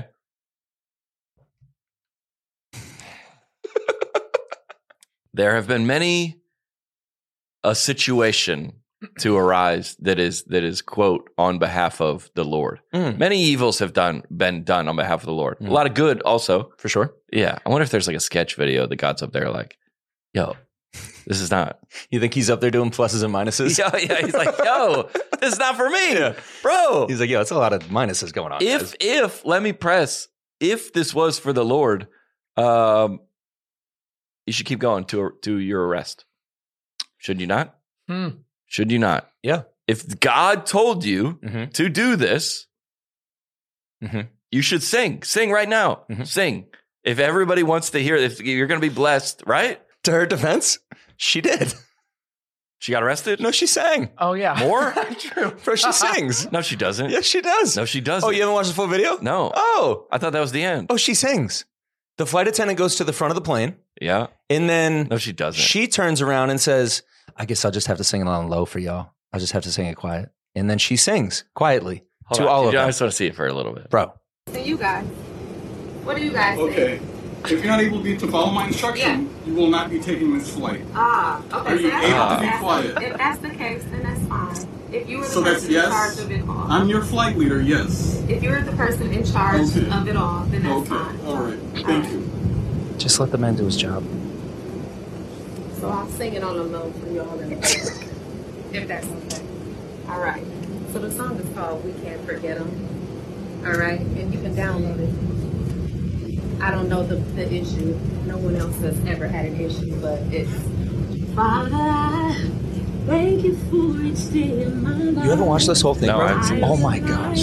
There have been many a situation to arise that is quote on behalf of the Lord. Many evils have been done on behalf of the Lord. A lot of good also, for sure. Yeah, I wonder if there's like a sketch video that God's up there like, yo, this is not. You think he's up there doing pluses and minuses? Yeah. He's like, yo, this is not for me, bro. He's like, yo, it's a lot of minuses going on. If let me press, if this was for the Lord, you should keep going to your arrest. Should you not? Should you not? Yeah. If God told you to do this, you should sing. Sing right now. Sing. If everybody wants to hear, if you're going to be blessed, right? To her defense, she did. She got arrested? No, she sang. Oh yeah. More? True. Bro, she sings. No, she doesn't. Yes, she does. No, she doesn't. Oh, you haven't watched the full video? No. Oh. I thought that was the end. Oh, she sings. The flight attendant goes to the front of the plane, Yeah. and then No, she doesn't. she turns around and says, I guess I'll just have to sing it on low for y'all. I'll just have to sing it quiet. And then she sings quietly Hold to on. all of I them. just want to see it for a little bit. Bro, And you guys, what do you guys think? Okay. If you're not able to follow my instruction, you will not be taking this flight. Ah, okay. Are you that's able to fine. be quiet? If that's the case, then that's fine. If you were the So that's person in charge yes. of it all. I'm your flight leader, yes. If you're the person in charge Okay. of it all, then that's Okay. fine. All right. Thank you. just let the man do his job. So I'll sing it on the low for y'all in the back, if that's okay. All right. So the song is called "We Can't Forget 'Em." All right, and you can download it. I don't know the issue. No one else has ever had an issue, but it's Father, I thank you for each day of my life. You haven't watched this whole thing, No, bro? I haven't seen it. Oh my gosh.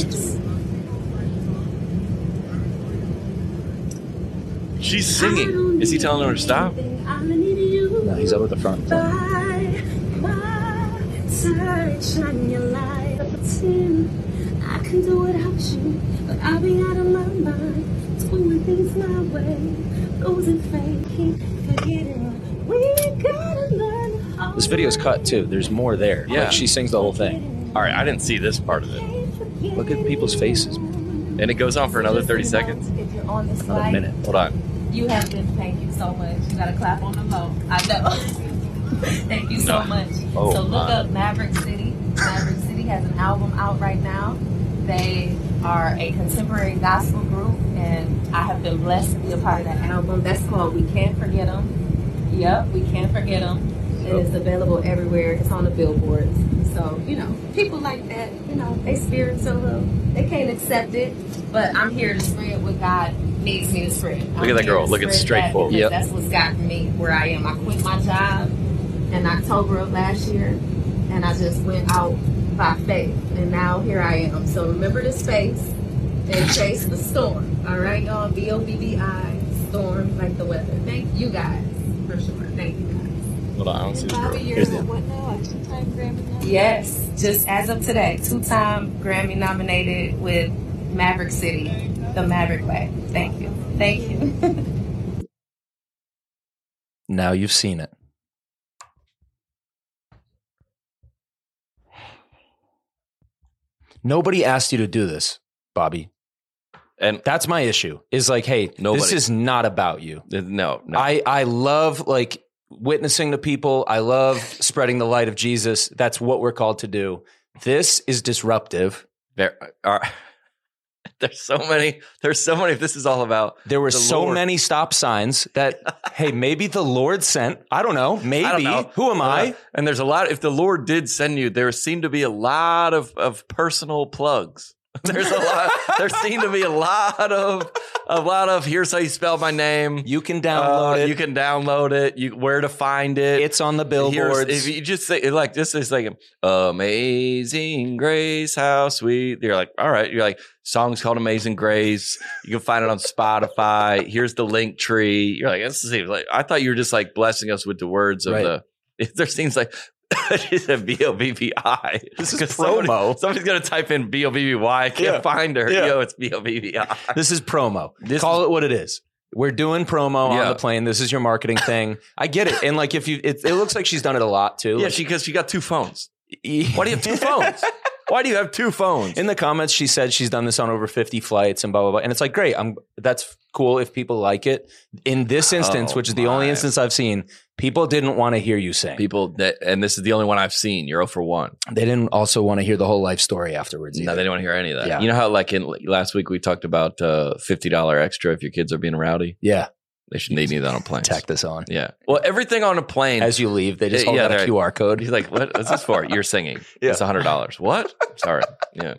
She's singing. Is he telling her to stop? No, he's up at the front. I can do without you, but I'll be out of my mind, doing things my way, losing faith, keep forgetting. We gotta learn how This video's cut too. There's more there. Yeah. Like, she sings the whole thing. All right, I didn't see this part of it. Look at people's faces. And it goes on for another 30 seconds. If you're on this Another flight, minute. Hold on. you have been, thank you so much. You gotta clap on the low. I know. Thank you so No. much. Oh, so look my. up Maverick City. Maverick City has an album out right now. They are a contemporary gospel group, and I have been blessed to be a part of that album. That's called We Can't Forget 'Em. Yep, We Can't Forget 'Em. And it's available everywhere. It's on the billboards. So, people like that, they spirits a little. They can't accept it, but I'm here to spread what God needs me to spread. Look at that girl, looking straightforward. Yep. Yep. That's what's gotten me where I am. I quit my job in October of last year, and I just went out by faith, and now here I am. So remember the space and chase the storm. All right, y'all. BOBBI, storm like the weather. Thank you guys for sure. Thank you guys. Hold on, I don't see this girl. Here's the what now? A two-time Grammy nominated? Yes, just as of today, 2-time Grammy nominated with Maverick City, the Maverick Way. Thank you. Thank you. Now you've seen it. Nobody asked you to do this, Bobby. And That's my issue. Is like, hey, this Nobody. is not about you. no. I love like witnessing to people. I love spreading the light of Jesus. That's what we're called to do. This is disruptive. There are. There's so many. If this is all about. There were the so Lord. many stop signs that, hey, maybe the Lord sent. I don't know. Maybe. I don't know. Who am I? And there's a lot. If the Lord did send you, there seem to be a lot of personal plugs. There's a lot. There seem to be a lot of. Here's how you spell my name. You can download it. You can download it. Where to find it. It's on the Here's- billboards. If you just say like this is like Amazing Grace, how sweet. You're like, all right. You're like, song's called Amazing Grace. You can find it on Spotify. Here's the link tree. You're like, this is like I thought you were just like blessing us with the words of Right. the. There seems like. She said BOBBI. This is 'Cause promo. Somebody's going to type in BOBBY. I can't Yeah. find her. Yeah. Yo, it's BOBBI. This is promo. This Call it what it is. We're doing promo on Yeah. the plane. This is your marketing thing. I get it. And like, if you, it looks like she's done it a lot too. Yeah, Like, because she got 2 phones. Why Why do you have 2 phones? Why do you have 2 phones? In the comments, she said she's done this on over 50 flights and blah, blah, blah. And it's like, great. That's cool if people like it. In this instance, Oh, which is the only my. instance I've seen, people didn't want to hear you sing. And this is the only one I've seen. You're 0 for 1. They didn't also want to hear the whole life story afterwards. No, either. they didn't want to hear any of that. Yeah. You know how like last week we talked about $50 extra if your kids are being rowdy? Yeah. They need that on planes. Tack this on. Yeah. Well, everything on a plane. As you leave, they just hold Yeah, out a they're- QR code. He's like, what's this for? You're singing. Yeah. It's $100. What? Sorry. Yeah.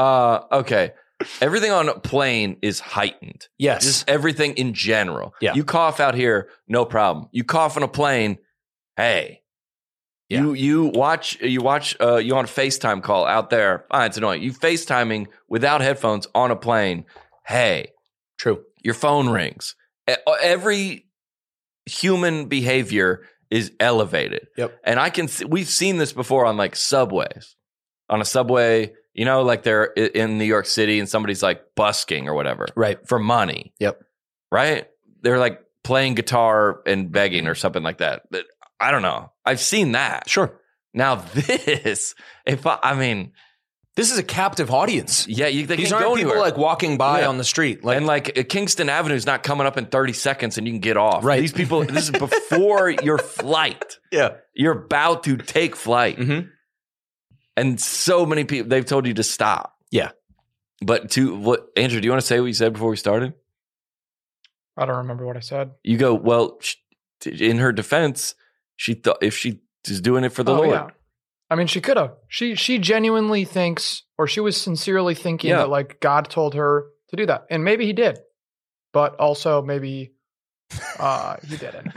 Okay. Everything on a plane is heightened. Yes. Just everything in general. Yeah. You cough out here, no problem. You cough on a plane, hey. Yeah. You watch you on a FaceTime call out there. Fine, it's annoying. You FaceTiming without headphones on a plane, hey. True. Your phone rings. Every human behavior is elevated. Yep. And we've seen this before on like subways. On a subway, you know, like they're in New York City and somebody's like busking or whatever. Right. For money. Yep. Right? They're like playing guitar and begging or something like that. But I don't know. I've seen that. Sure. Now this, This is a captive audience. yeah, they These can't aren't go people anywhere. like walking by Yeah. on the street. And like Kingston Avenue is not coming up in 30 seconds and you can get off. Right. These people, this is before your flight. yeah. You're about to take flight. Mm-hmm. And so many people, they've told you to stop. Yeah. But Andrew, do you want to say what you said before we started? I don't remember what I said. You go, well, in her defense, she thought if she is doing it for the Lord. Yeah. I mean, she could have. She genuinely thinks, or she was sincerely thinking Yeah. that like God told her to do that, and maybe he did, but also maybe he didn't.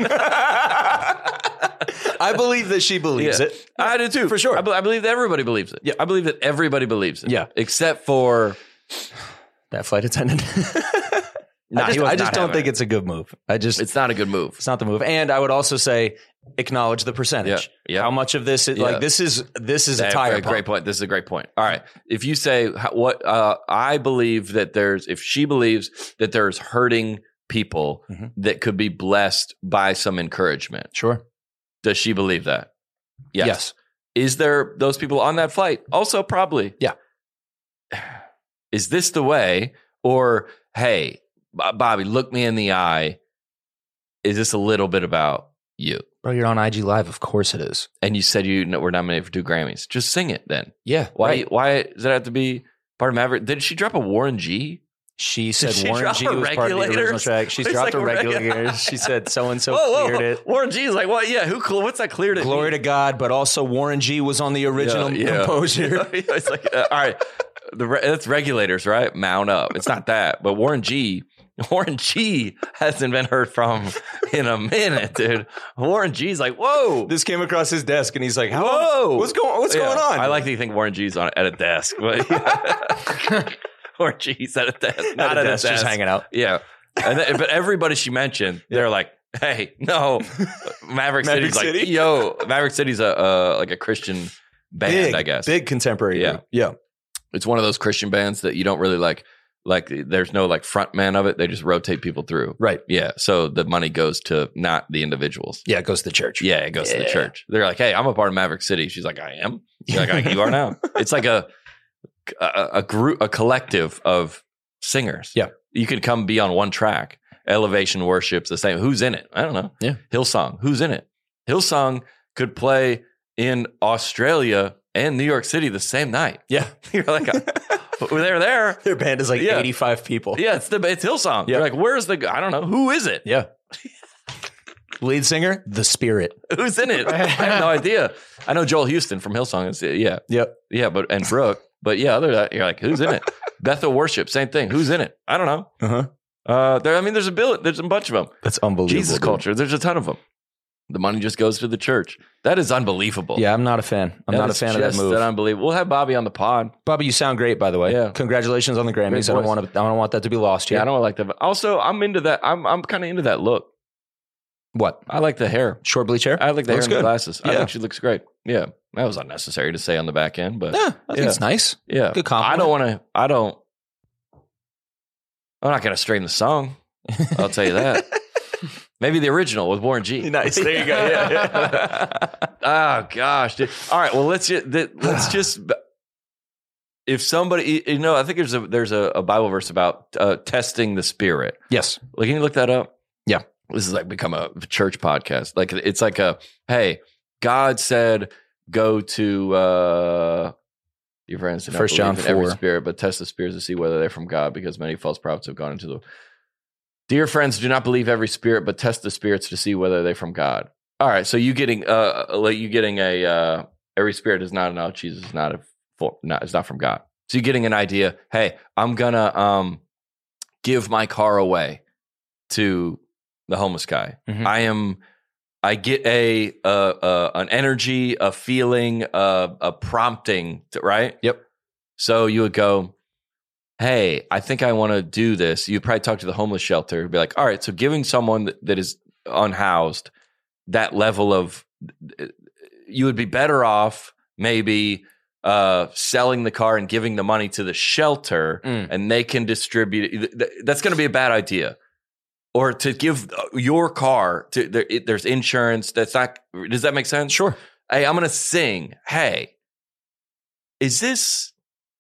I believe that she believes Yeah. it. I do too. For sure. I believe that everybody believes it. Yeah. I believe that everybody believes it. Yeah. Except for That flight attendant. Nah, he was I just not don't having think it. it's a good move. It's not a good move. It's not the move. And I would also say acknowledge the percentage. Yeah, yeah. How much of this is Yeah. like this is a tire pump. Great point. This is a great point. All right. If you say what I believe that if she believes that there's hurting people Mhm. that could be blessed by some encouragement, Sure. does she believe that? Yes. Yes. Is there those people on that flight? Also, probably. Yeah. Is this the way? Or, hey, Bobby, look me in the eye. Is this a little bit about you? Bro, you're on IG Live. Of course it is. And you said you were nominated for 2 Grammys. Just sing it then. Yeah. Why does it have to be part of Maverick? Did she drop a Warren G? She said she Warren drop G a was part of the original Regulators? track. She's It's dropped like a a regulators. She said so-and-so Whoa, cleared it. Warren G is like, what? Yeah, what's that cleared it? Glory to God, but also Warren G was on the original composer. It's like, all right, that's Regulators, right? Mount up. It's not that, but Warren G hasn't been heard from in a minute, dude. Warren G's like, whoa. This came across his desk, and he's like, Whoa. What's going on? I like to think Warren G's at a desk, but Warren G's at a desk, not at a desk, just hanging out. Yeah, but everybody she mentioned, they're like, "Hey, no, Maverick City's City? like, yo, Maverick City's a Christian band, I guess. Big contemporary. Yeah. group. Yeah. It's one of those Christian bands that you don't really like. Like, there's no like front man of it. They just rotate people through. Right. Yeah. So the money goes to not the individuals. Yeah, it goes to the church. Yeah, it goes to the church. They're like, "Hey, I'm a part of Maverick City." She's like, "I am." You're like, "You are now." It's like a group, a collective of singers. Yeah. You could come be on one track. Elevation Worship's the same. Who's in it? I don't know. Yeah. Hillsong. Who's in it? Hillsong could play in Australia and New York City the same night. Yeah. You're like, they're there. Their band is like Yeah. 85 people. Yeah, it's Hillsong. Yeah. You're like, where's I don't know. Who is it? Yeah. Lead singer, The Spirit. Who's in it? I have no idea. I know Joel Houston from Hillsong. Yep. Yeah, and Brooke. But yeah, other than that, you're like, who's in it? Bethel Worship, same thing. Who's in it? I don't know. Uh-huh. There's a bunch of them. That's unbelievable. Jesus dude. culture. There's a ton of them. The money just goes to the church. That is unbelievable. Yeah, I'm not a fan. I'm not a fan of that move. That unbelievable. We'll have Bobby on the pod. Bobby, you sound great, by the way. Yeah. Congratulations on the Grammys. Great I don't want that to be lost here. Yeah, I don't like that. But also, I'm into that. I'm kind of into that look. What? I like the hair. Short bleach hair? I like the hair Looks and the good. glasses. I Yeah. think she looks great. Yeah, that was unnecessary to say on the back end, but Yeah, I think it's nice. yeah, Good compliment. I'm not going to stream the song. I'll tell you that. Maybe the original with Warren G. Nice. There you go. Yeah. Oh gosh, dude. All right. Well, let's just. If somebody, I think there's a Bible verse about testing the spirit. Yes. Like, can you look that up? Yeah. This is like become a church podcast. Like, it's like hey, God said, go to your friends. Do not 1 John believe in every 4. spirit, but test the spirits to see whether they're from God, because many false prophets have gone into the. Dear friends, do not believe every spirit, but test the spirits to see whether they're from God. All right, so every spirit is not enough. Jesus is it's not from God. So you're getting an idea. Hey, I'm gonna give my car away to the homeless guy. Mhm. I get an energy, a feeling, a prompting, right? Yep. So you would go, hey, I think I want to do this. You'd probably talk to the homeless shelter, be like, all right, so giving someone that is unhoused that level of. You would be better off maybe selling the car and giving the money to the shelter, and they can distribute it. That's going to be a bad idea. Or to give your car to there's insurance. That's not. Does that make sense? Sure. Hey, I'm going to sing. Hey, is this?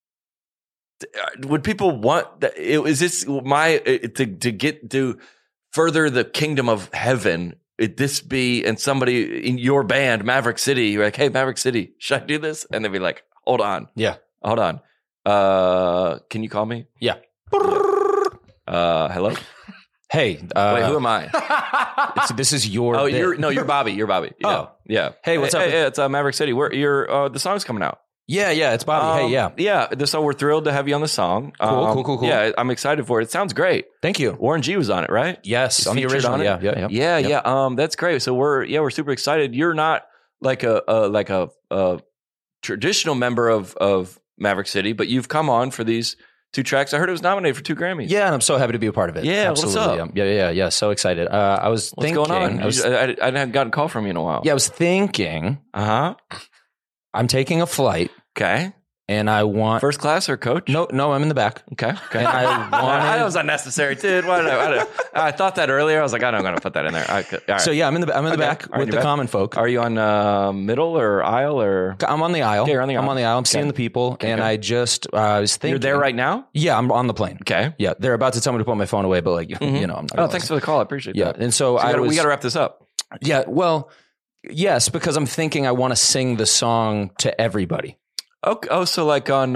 Would people want that? Is this to get to further the kingdom of heaven? Would this be, and somebody in your band, Maverick City, you're like, hey, Maverick City, should I do this? And they'd be like, hold on. Yeah. Hold on. Can you call me? Yeah. Hello? Hey. Wait, who am I? This is your. Oh, bit. you're Bobby. You're Bobby. Yeah. Oh. Yeah. Hey, what's up? Hey, it's Maverick City. The song's coming out. Yeah, it's Bobby. Hey, yeah. Yeah. So we're thrilled to have you on the song. Cool. Yeah, I'm excited for it. It sounds great. Thank you. Warren G was on it, right? Yes, on the Featured original. on it? Yeah. That's great. So we're super excited. You're not like a traditional member of Maverick City, but you've come on for these 2 tracks. I heard it was nominated for 2 Grammys. Yeah, and I'm so happy to be a part of it. Yeah, absolutely. what's up? Yeah. So excited. I was What's thinking. going on? I hadn't gotten a call from you in a while. Yeah, I was thinking. I'm taking a flight, Okay. and I want First class or coach? No, I'm in the back. Okay. And That was unnecessary, dude. I thought that earlier. I was like, I'm going to put that in there. All right. So yeah, I'm in the back All right, with you're the back. common folk. Are you on middle or aisle or? I'm on the aisle. Okay, you're on the aisle. I'm on the aisle. I'm Okay. seeing the people, and I just I was thinking. You're there right now? Yeah, I'm on the plane. Okay. Yeah, they're about to tell me to put my phone away, but like I'm not. Oh, thanks for the call. I appreciate Yeah, that. and so we got to wrap this up. Yeah, well, yes, because I'm thinking I want to sing the song to everybody. Okay. Oh, so like on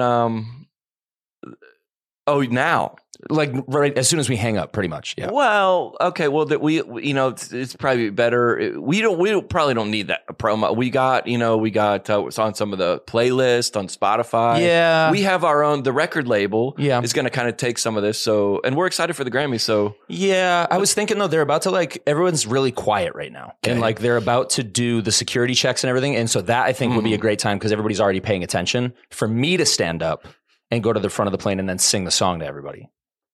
now. Like right as soon as we hang up, pretty much. Yeah. Well, okay. Well, that we it's probably better. We probably don't need that promo. We got it's on some of the playlist on Spotify. Yeah. We have our own. The record label. Yeah. Is going to kind of take some of this. So, and we're excited for the Grammys. So Yeah, I was thinking though, they're about to everyone's really quiet right now. Okay. And they're about to do the security checks and everything. And so that I think would be a great time because everybody's already paying attention for me to stand up and go to the front of the plane and then sing the song to everybody.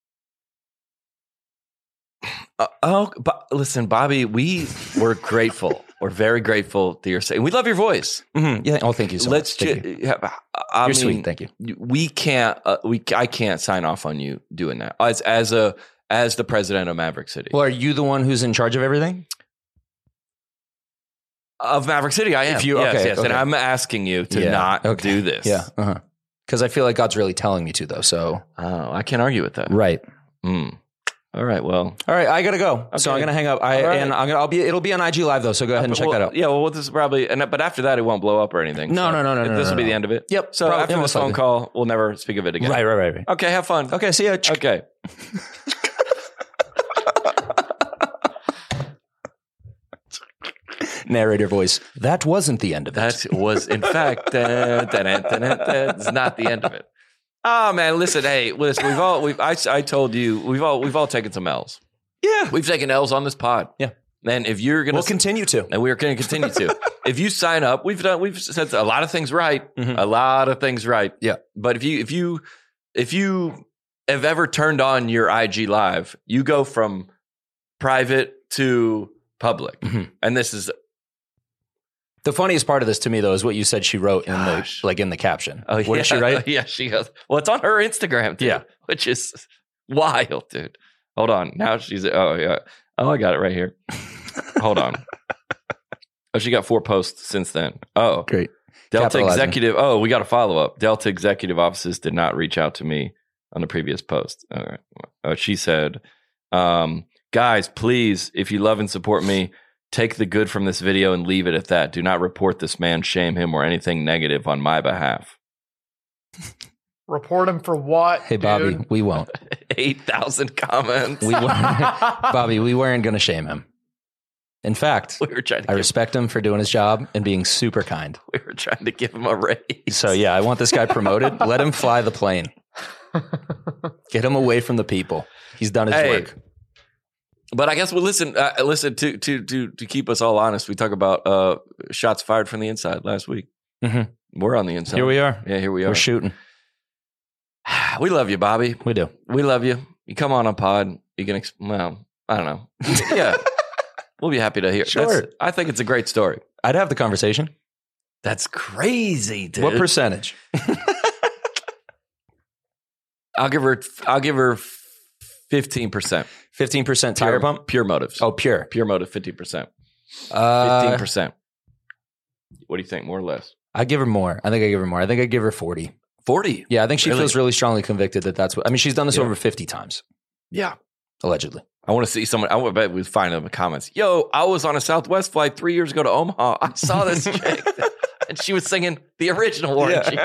But listen, Bobby, we were grateful. We're very grateful to your say. We love your voice. Mm-hmm. Yeah. Oh, thank you so much. Thank you. You're sweet. Thank you. We can't. I can't sign off on you doing that as the president of Maverick City. Well, are you the one who's in charge of everything? Of Maverick City, I am. If you- yes, okay, yes. okay. And I'm asking you to not do this. Yeah. Because I feel like God's really telling me to, though. So Oh, I can't argue with that. right. All right. Well, All right, I gotta go. So Okay. I'm gonna hang up. All right. It'll be on IG Live though. So go ahead and check that out. Yeah. Well, this is probably. But after that, it won't blow up or anything. No. This will be the end of it. Yep, So probably- after yeah, this most phone likely. call, we'll never speak of it again. Right. Okay. Have fun. Okay. See ya. Okay. Narrator voice. That wasn't the end of it. That was, in fact, it's not the end of it. Oh man, listen. Hey, listen. I told you we've all taken some L's. Yeah. We've taken L's on this pod. Yeah. And if you're gonna, We'll continue to. and we're going to continue to. If you sign up, we've said a lot of things right. Mhm. A lot of things right. Yeah. But if you have ever turned on your IG Live, you go from private to public, Mhm. and this is The funniest part of this to me though is what you said she wrote in Gosh. in the caption. Oh, What did she write? Yeah, she goes. Well, it's on her Instagram, too, Yeah. which is wild, dude. Hold on. Now she's. Oh, yeah. Oh, I got it right here. Hold on. Oh, she got 4 posts since then. Oh, Great. Delta Capitalizing. executive. Oh, we got a follow up. Delta executive offices did not reach out to me on the previous post. All right. She said, guys, please, if you love and support me, take the good from this video and leave it at that. Do not report this man, shame him, or anything negative on my behalf. Report him for what? Hey Bobby, dude? we won't. 8,000 comments. We weren't, Bobby, we weren't going to shame him. In fact, We were trying to I respect him for doing his job and being super kind. we were trying to give him a raise. So yeah, I want this guy promoted. Let him fly the plane. Get him away from the people. He's done his Hey, work. But I guess we'll listen to keep us all honest. We talk about shots fired from the inside last week. Mhm. We're on the inside. Here we are. Yeah, here we are. We're shooting. We love you, Bobby. We do. We love you. You come on a pod. You can, well, I don't know. Yeah. We'll be happy to hear. Sure. I think it's a great story. I'd have the conversation. That's crazy, dude. What percentage? I'll give her 15%. 15% tire pump? Pure motives. Oh, pure. Pure motive, 50%. 15%. What do you think? More or less? I give her more. I think I give her more. I think I give her 40. 40. Yeah, I think she Really? feels really strongly convicted that that's what. I mean, she's done this over 50 times, Yeah. allegedly. I want to see someone. I would bet we'd find them in the comments. Yo, I was on a Southwest flight 3 years ago to Omaha. I saw this chick, and she was singing the original Warren G.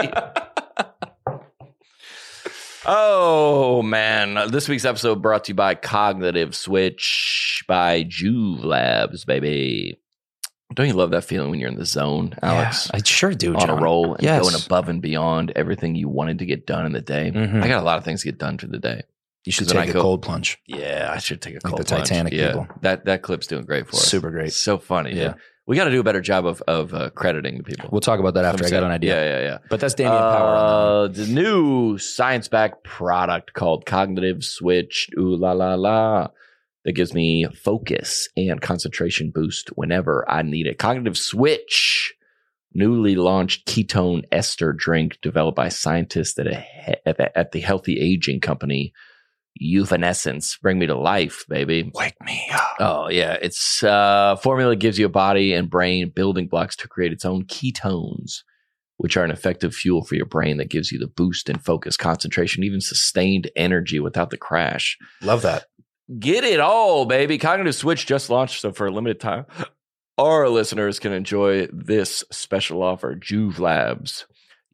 Oh, man. This week's episode brought to you by Cognitive Switch by Juve Labs, baby. Don't you love that feeling when you're in the zone, Alex? Yeah, I sure do, On John. a roll and Yes. going above and beyond everything you wanted to get done in the day. Mhm. I got a lot of things to get done for the day. You should Then take I a go- cold plunge. Yeah, I should take a Like cold the plunge. Titanic Yeah, people. that clip's doing great for us. Super great. So funny. Yeah. Dude. We got to do a better job of crediting the people. We'll talk about that after I got an idea. Yeah. But that's Damian Power on The new science-backed product called Cognitive Switch, ooh la la la, that gives me focus and concentration boost whenever I need it. Cognitive Switch, newly launched ketone ester drink developed by scientists at the Healthy Aging Company, Evanescence. Bring me to life, baby. Wake me up. Oh, yeah. It's formula gives you a body and brain building blocks to create its own ketones, which are an effective fuel for your brain that gives you the boost in focus, concentration, even sustained energy without the crash. Love that. Get it all, baby. Cognitive Switch just launched, so for a limited time, our listeners can enjoy this special offer. Juve Labs,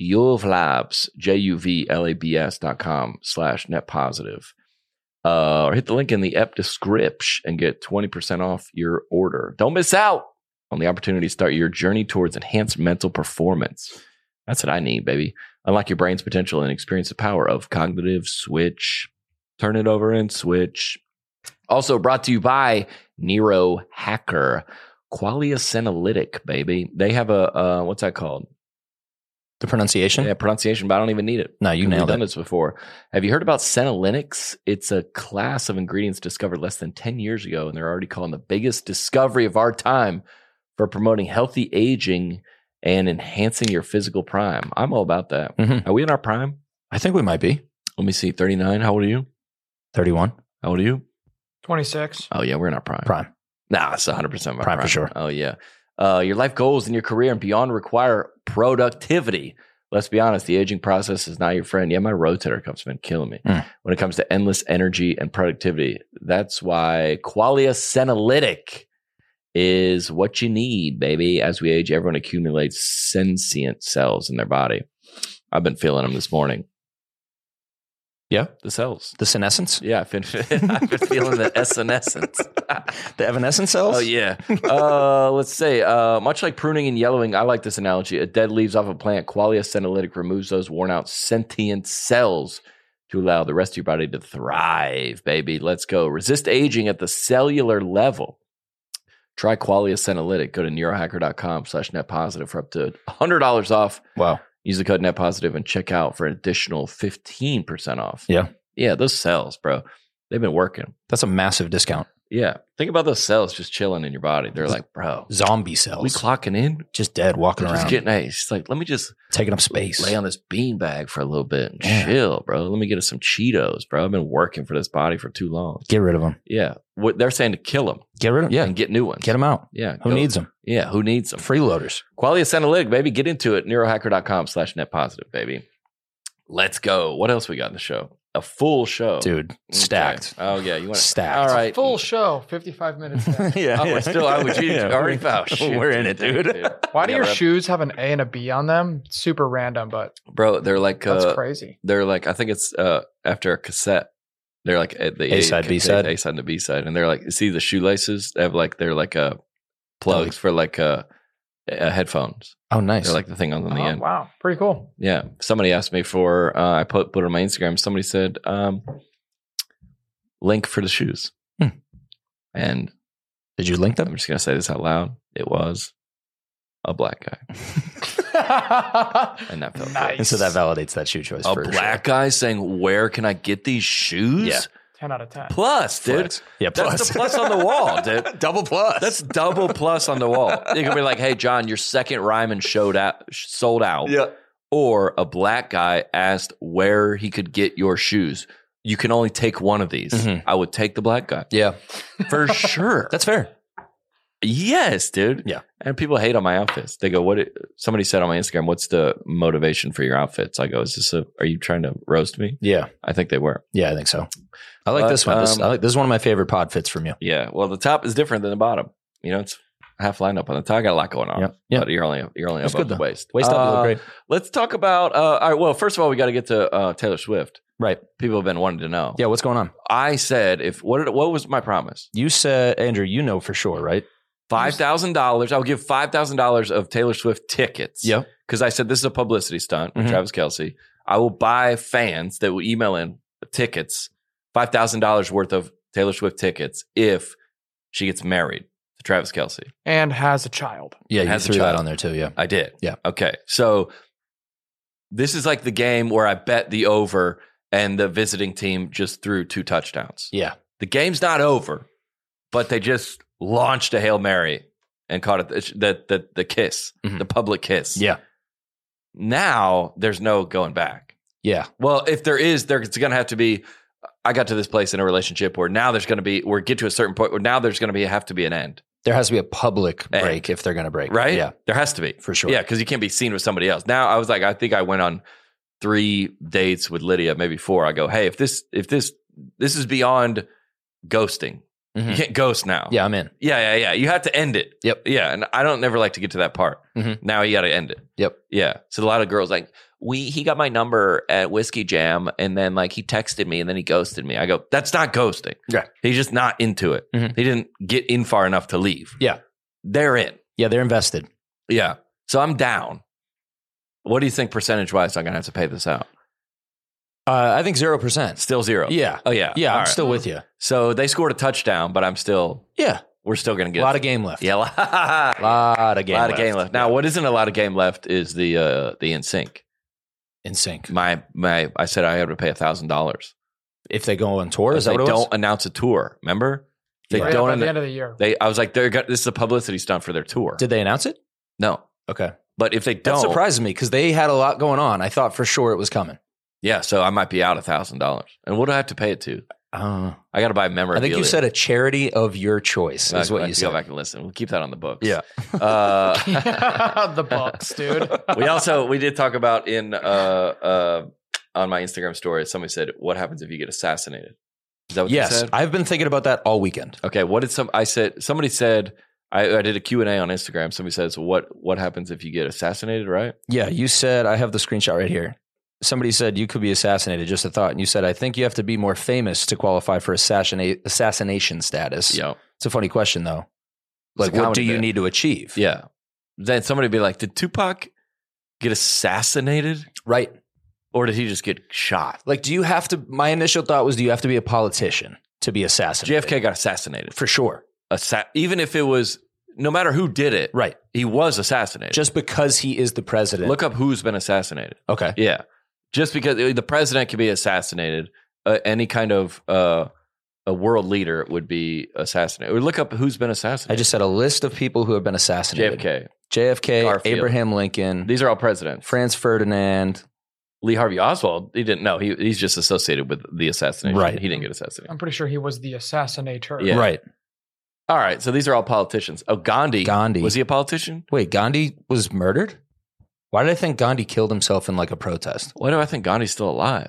JUVLABS.com/netpositive. Or hit the link in the ep description and get 20% off your order. Don't miss out on the opportunity to start your journey towards enhanced mental performance. That's what I need, baby. Unlock your brain's potential and experience the power of Cognitive Switch. Turn it over and switch. Also brought to you by Nero Hacker. Qualia Senolytic, baby. They have a, what's that called? The pronunciation? Yeah, pronunciation, but I don't even need it. No, you We've nailed done it. this before. Have you heard about Senolytics? It's a class of ingredients discovered less than 10 years ago, and they're already calling the biggest discovery of our time for promoting healthy aging and enhancing your physical prime. I'm all about that. Mhm. Are we in our prime? I think we might be. Let me see. 39. How old are you? 31. How old are you? 26. Oh, yeah, we're in our prime. Prime. Nah, it's 100% my Prime for sure. Oh, yeah. Your life goals and your career and beyond require productivity. Let's be honest, the aging process is not your friend. Yeah, my rotator cuff's been killing me. Mm. When it comes to endless energy and productivity, that's why Qualia Senolytic is what you need, baby. As we age, everyone accumulates sentient cells in their body. I've been feeling them this morning. Yeah. The cells. The senescence? Yeah, I've been feeling the evanescence. The evanescent cells? Oh, yeah. Let's say, much like pruning and yellowing, I like this analogy. A dead leaves off a plant, Qualia Senolytic removes those worn out sentient cells to allow the rest of your body to thrive, baby. Let's go. Resist aging at the cellular level. Try Qualia Senolytic. Go to neurohacker.com/netpositive for up to $100 off. Wow. Use the code NetPositive and check out for an additional 15% off. Yeah. Yeah, those cells, bro. They've been working. That's a massive discount. Yeah. Think about those cells just chilling in your body. They're like, bro, Zombie cells. we clocking in? just dead, walking Just around, getting, hey, it's like, let me just taking up space. lay on this beanbag for a little bit and Yeah. chill, bro. Let me get us some Cheetos, bro. I've been working for this body for too long. Get rid of them. Yeah. What they're saying to kill them. Get rid of them. Yeah. And get new ones. Get them out. Yeah. Who needs them? Yeah. Who needs them? Freeloaders. Qualia Senolytic, baby. Get into it. Neurohacker.com/netpositive, baby. Let's go. What else we got in the show? A full show. Dude, stacked. Okay. Oh, yeah. You want Stacked. All right. Full show, 55 minutes. in. Yeah. Oh, we're still, already found. Shoot, We're in it, dude. Why do Yeah, your bro. shoes have an A and a B on them? It's super random, but Bro, they're like, that's crazy. I think it's after a cassette. They're like the A-side, B-side? A side and the B side, and they're like, see the shoelaces? They have like they're like plugs for like headphones. Oh, nice. They're like the thing on the Oh, end. wow, pretty cool. Yeah. Somebody asked me for I put it on my Instagram. Somebody said link for the shoes, and Did you link I'm them? just gonna say this out loud. It was a black guy, and that felt Nice. good. And so that validates that shoe choice. A for black guy saying, "Where can I get these shoes?" Yeah. 10 out of 10. Plus, dude. Flex. Yeah, That's plus. the plus on the wall, dude. Double plus. That's double plus on the wall. You can be like, hey, John, your second Ryman sold out. yeah. Or a black guy asked where he could get your shoes. You can only take one of these. Mhm. I would take the black guy. Yeah. For sure. That's fair. Yes, dude. Yeah. And people hate on my outfits. They go, somebody said on my Instagram, what's the motivation for your outfits? I go, are you trying to roast me? Yeah. I think they were. Yeah, I think so. I like But, this one. This is one of my favorite pod fits from you. Yeah. Well, the top is different than the bottom. You know, it's half lineup on the top. I got a lot going on. Yep. Yep. But you're only That's above good, the though. waist. Waist up, you look great. Let's talk about, all right, well, first of all, we got to get to Taylor Swift. Right. People have been wanting to know. Yeah, what's going on? I said, what was my promise? You said, Andrew, you know for sure, right? $5,000. I'll give $5,000 of Taylor Swift tickets. Yep. Because I said this is a publicity stunt with Mhm. Travis Kelce. I will buy fans that will email in tickets, $5,000 worth of Taylor Swift tickets if she gets married to Travis Kelce. And has a child. Yeah, you Has a threw that child. on there too, yeah. I did. Yeah. Okay. So this is like the game where I bet the over and the visiting team just threw 2 touchdowns. Yeah. The game's not over, but they just launched a Hail Mary and caught it the kiss, Mhm. the public kiss. Yeah. Now there's no going back. Yeah. Well, if there is, there's going to have to be. I got to this place in a relationship where now there's going to be, get to a certain point where now there's going to have to be an end, There has to be a public Hey. break if they're going to break. right? Yeah, There has to be. for sure. Yeah, because you can't be seen with somebody else. Now I was like, I think I went on 3 dates with Lydia, maybe 4. I go, hey, if this is beyond ghosting, you Mhm. can't ghost now. Yeah, I'm in. Yeah. You have to end it. Yep. Yeah, and I don't never like to get to that part. Mhm. Now you got to end it. Yep. Yeah. So a lot of girls like, he got my number at Whiskey Jam and then like he texted me and then he ghosted me. I go, that's not ghosting. Yeah. He's just not into it. Mhm. He didn't get in far enough to leave. Yeah. They're in. Yeah, they're invested. Yeah. So I'm down. What do you think percentage wise I'm going to have to pay this out? I think 0%. Still 0. Yeah. Oh, yeah. Yeah, All I'm right. still with you. So they scored a touchdown, but we're still going to get A lot of game left. Yeah. A lot of game a lot left. of game left. Now, what isn't a lot of game left is the NSYNC. In sync. I said I had to pay $1,000. If they go on tour, is If that they what it was? don't announce a tour, remember? They Right don't. at the end of the year. I was like, this is a publicity stunt for their tour. Did they announce it? No, Okay. but if they That don't, surprises me because they had a lot going on. I thought for sure it was coming. yeah. So I might be out $1,000. And what do I have to pay it to? I got to buy I memorabilia. think you said a charity of your choice is what you Go said. back and listen. We'll keep that on the books. Yeah. The Bucks, dude. We did talk about on my Instagram story. Somebody said, "What happens if you get assassinated?" Is that what you Yes, said? I've been thinking about that all weekend. Okay. What did somebody said? I did a Q&A on Instagram. Somebody says, "What happens if you get assassinated?" Right? Yeah, you said, I have the screenshot right here. Somebody said you could be assassinated, just a thought. And you said, I think you have to be more famous to qualify for assassination status. Yeah. It's a funny question, though. It's Like, a what comedy do you bit. need to achieve? Yeah. Then somebody would be like, "Did Tupac get assassinated, Right. or did he just get shot?" Like, do you have to, my initial thought was, do you have to be a politician to be assassinated? JFK got assassinated. For sure. Even if it was, no matter who did it, Right. he was assassinated. Just because he is the president. look up who's been assassinated. Okay. Yeah. Just because the president can be assassinated, any kind of a world leader would be assassinated. Or look up who's been I assassinated. just said a list of people who have been assassinated. JFK, Garfield. Abraham Lincoln, These are all presidents. Franz Ferdinand. Lee Harvey Oswald, he didn't know. He's just associated with the assassination. Right. He didn't get assassinated. I'm pretty sure he was the assassinator. Yeah. Right. All right. So these are all politicians. Oh, Gandhi. Gandhi. Was he a politician? Wait, Gandhi was murdered? Why did I think Gandhi killed himself in like a protest? Why do I think Gandhi's still alive?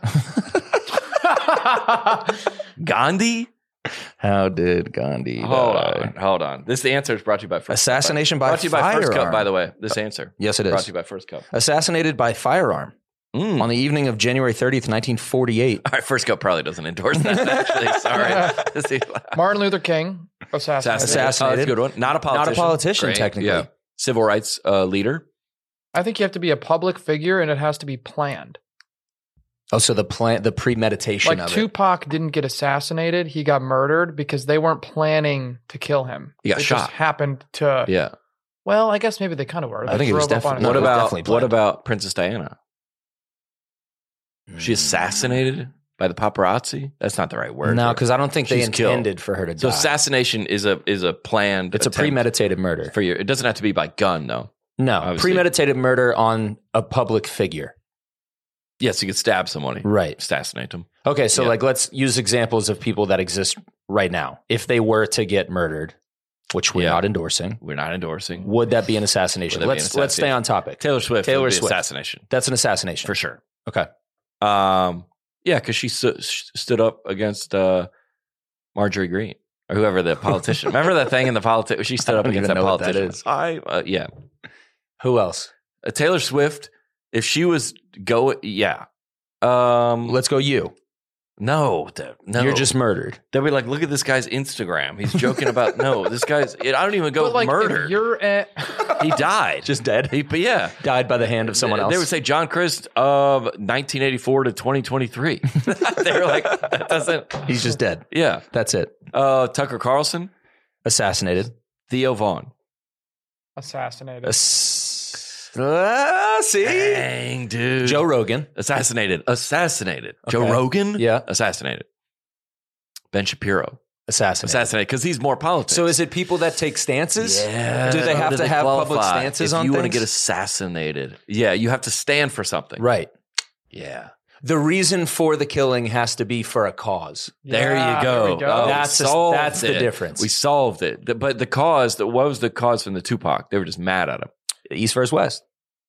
Gandhi? How did Gandhi Hold on. The answer is brought to you by First Assassination by Brought to you by First Cup, firearm. by the way. This answer. Yes, it Brought is. to you by First Cup. Assassinated by firearm on the evening of January 30th, 1948. All right, First Cup probably doesn't endorse that, actually. Sorry. Martin Luther King assassinated. Assassinated. Oh, that's a good one. Not a politician. Not a politician, Great. technically. Yeah. Civil rights leader. I think you have to be a public figure and it has to be planned. Oh, so the premeditation Like of it. Tupac didn't get assassinated; he got murdered because they weren't planning to kill him. He got it shot. Just happened to. Yeah. Well, I guess maybe they kind of were. I think it was drove up on definitely- his No, What it was about definitely what planned. about Princess Diana? She assassinated? by the paparazzi. That's not the right word. No, here. because I don't think they She's killed. intended for her to So die. assassination is a planned. It's a attempt premeditated murder. for your. It doesn't have to be by gun though. No, obviously. premeditated murder on a public figure. Yes, you could stab somebody, Right. assassinate them. Okay, so Yeah. like let's use examples of people that exist right now. If they were to get murdered, which we're Yeah. not endorsing, We're not endorsing. would that be an assassination? Would that be an Let's stay on topic. Taylor Swift. Taylor would be Swift. assassination That's an assassination for sure. Okay. Yeah, because she stood up against Marjorie Greene or whoever the politician. Remember that thing in the politics? She stood I up don't against even that know what that politician. is. Yeah. Who else? Taylor Swift. If she was yeah. Let's go. You. No. You're just murdered. They'll be like, look at this guy's Instagram. He's joking about this guy's. I don't even go But like, murder. if you're He died. Just dead. But yeah. Died by the hand of someone else. They would say John Crist of 1984 to 2023. They're like, that doesn't. He's just dead. Yeah. That's it. Tucker Carlson, Assassinated. Theo Vaughn. assassinated. See? Dang, dude. Joe Rogan. Assassinated. Joe Okay. Rogan? Yeah. Assassinated. Ben Shapiro. Assassinated. Assassinated because he's more politics. So is it people that take stances? Yeah. Do they have to have public qualify? stances if on you want to things? get assassinated, yeah, you have to stand for something. Right. Yeah. The reason for the killing has to be for a cause. There Yeah, you go. there we go. Oh, we That's solved the it. difference. We solved it. But the cause, what was the cause from the Tupac? They were just mad at him. East versus West.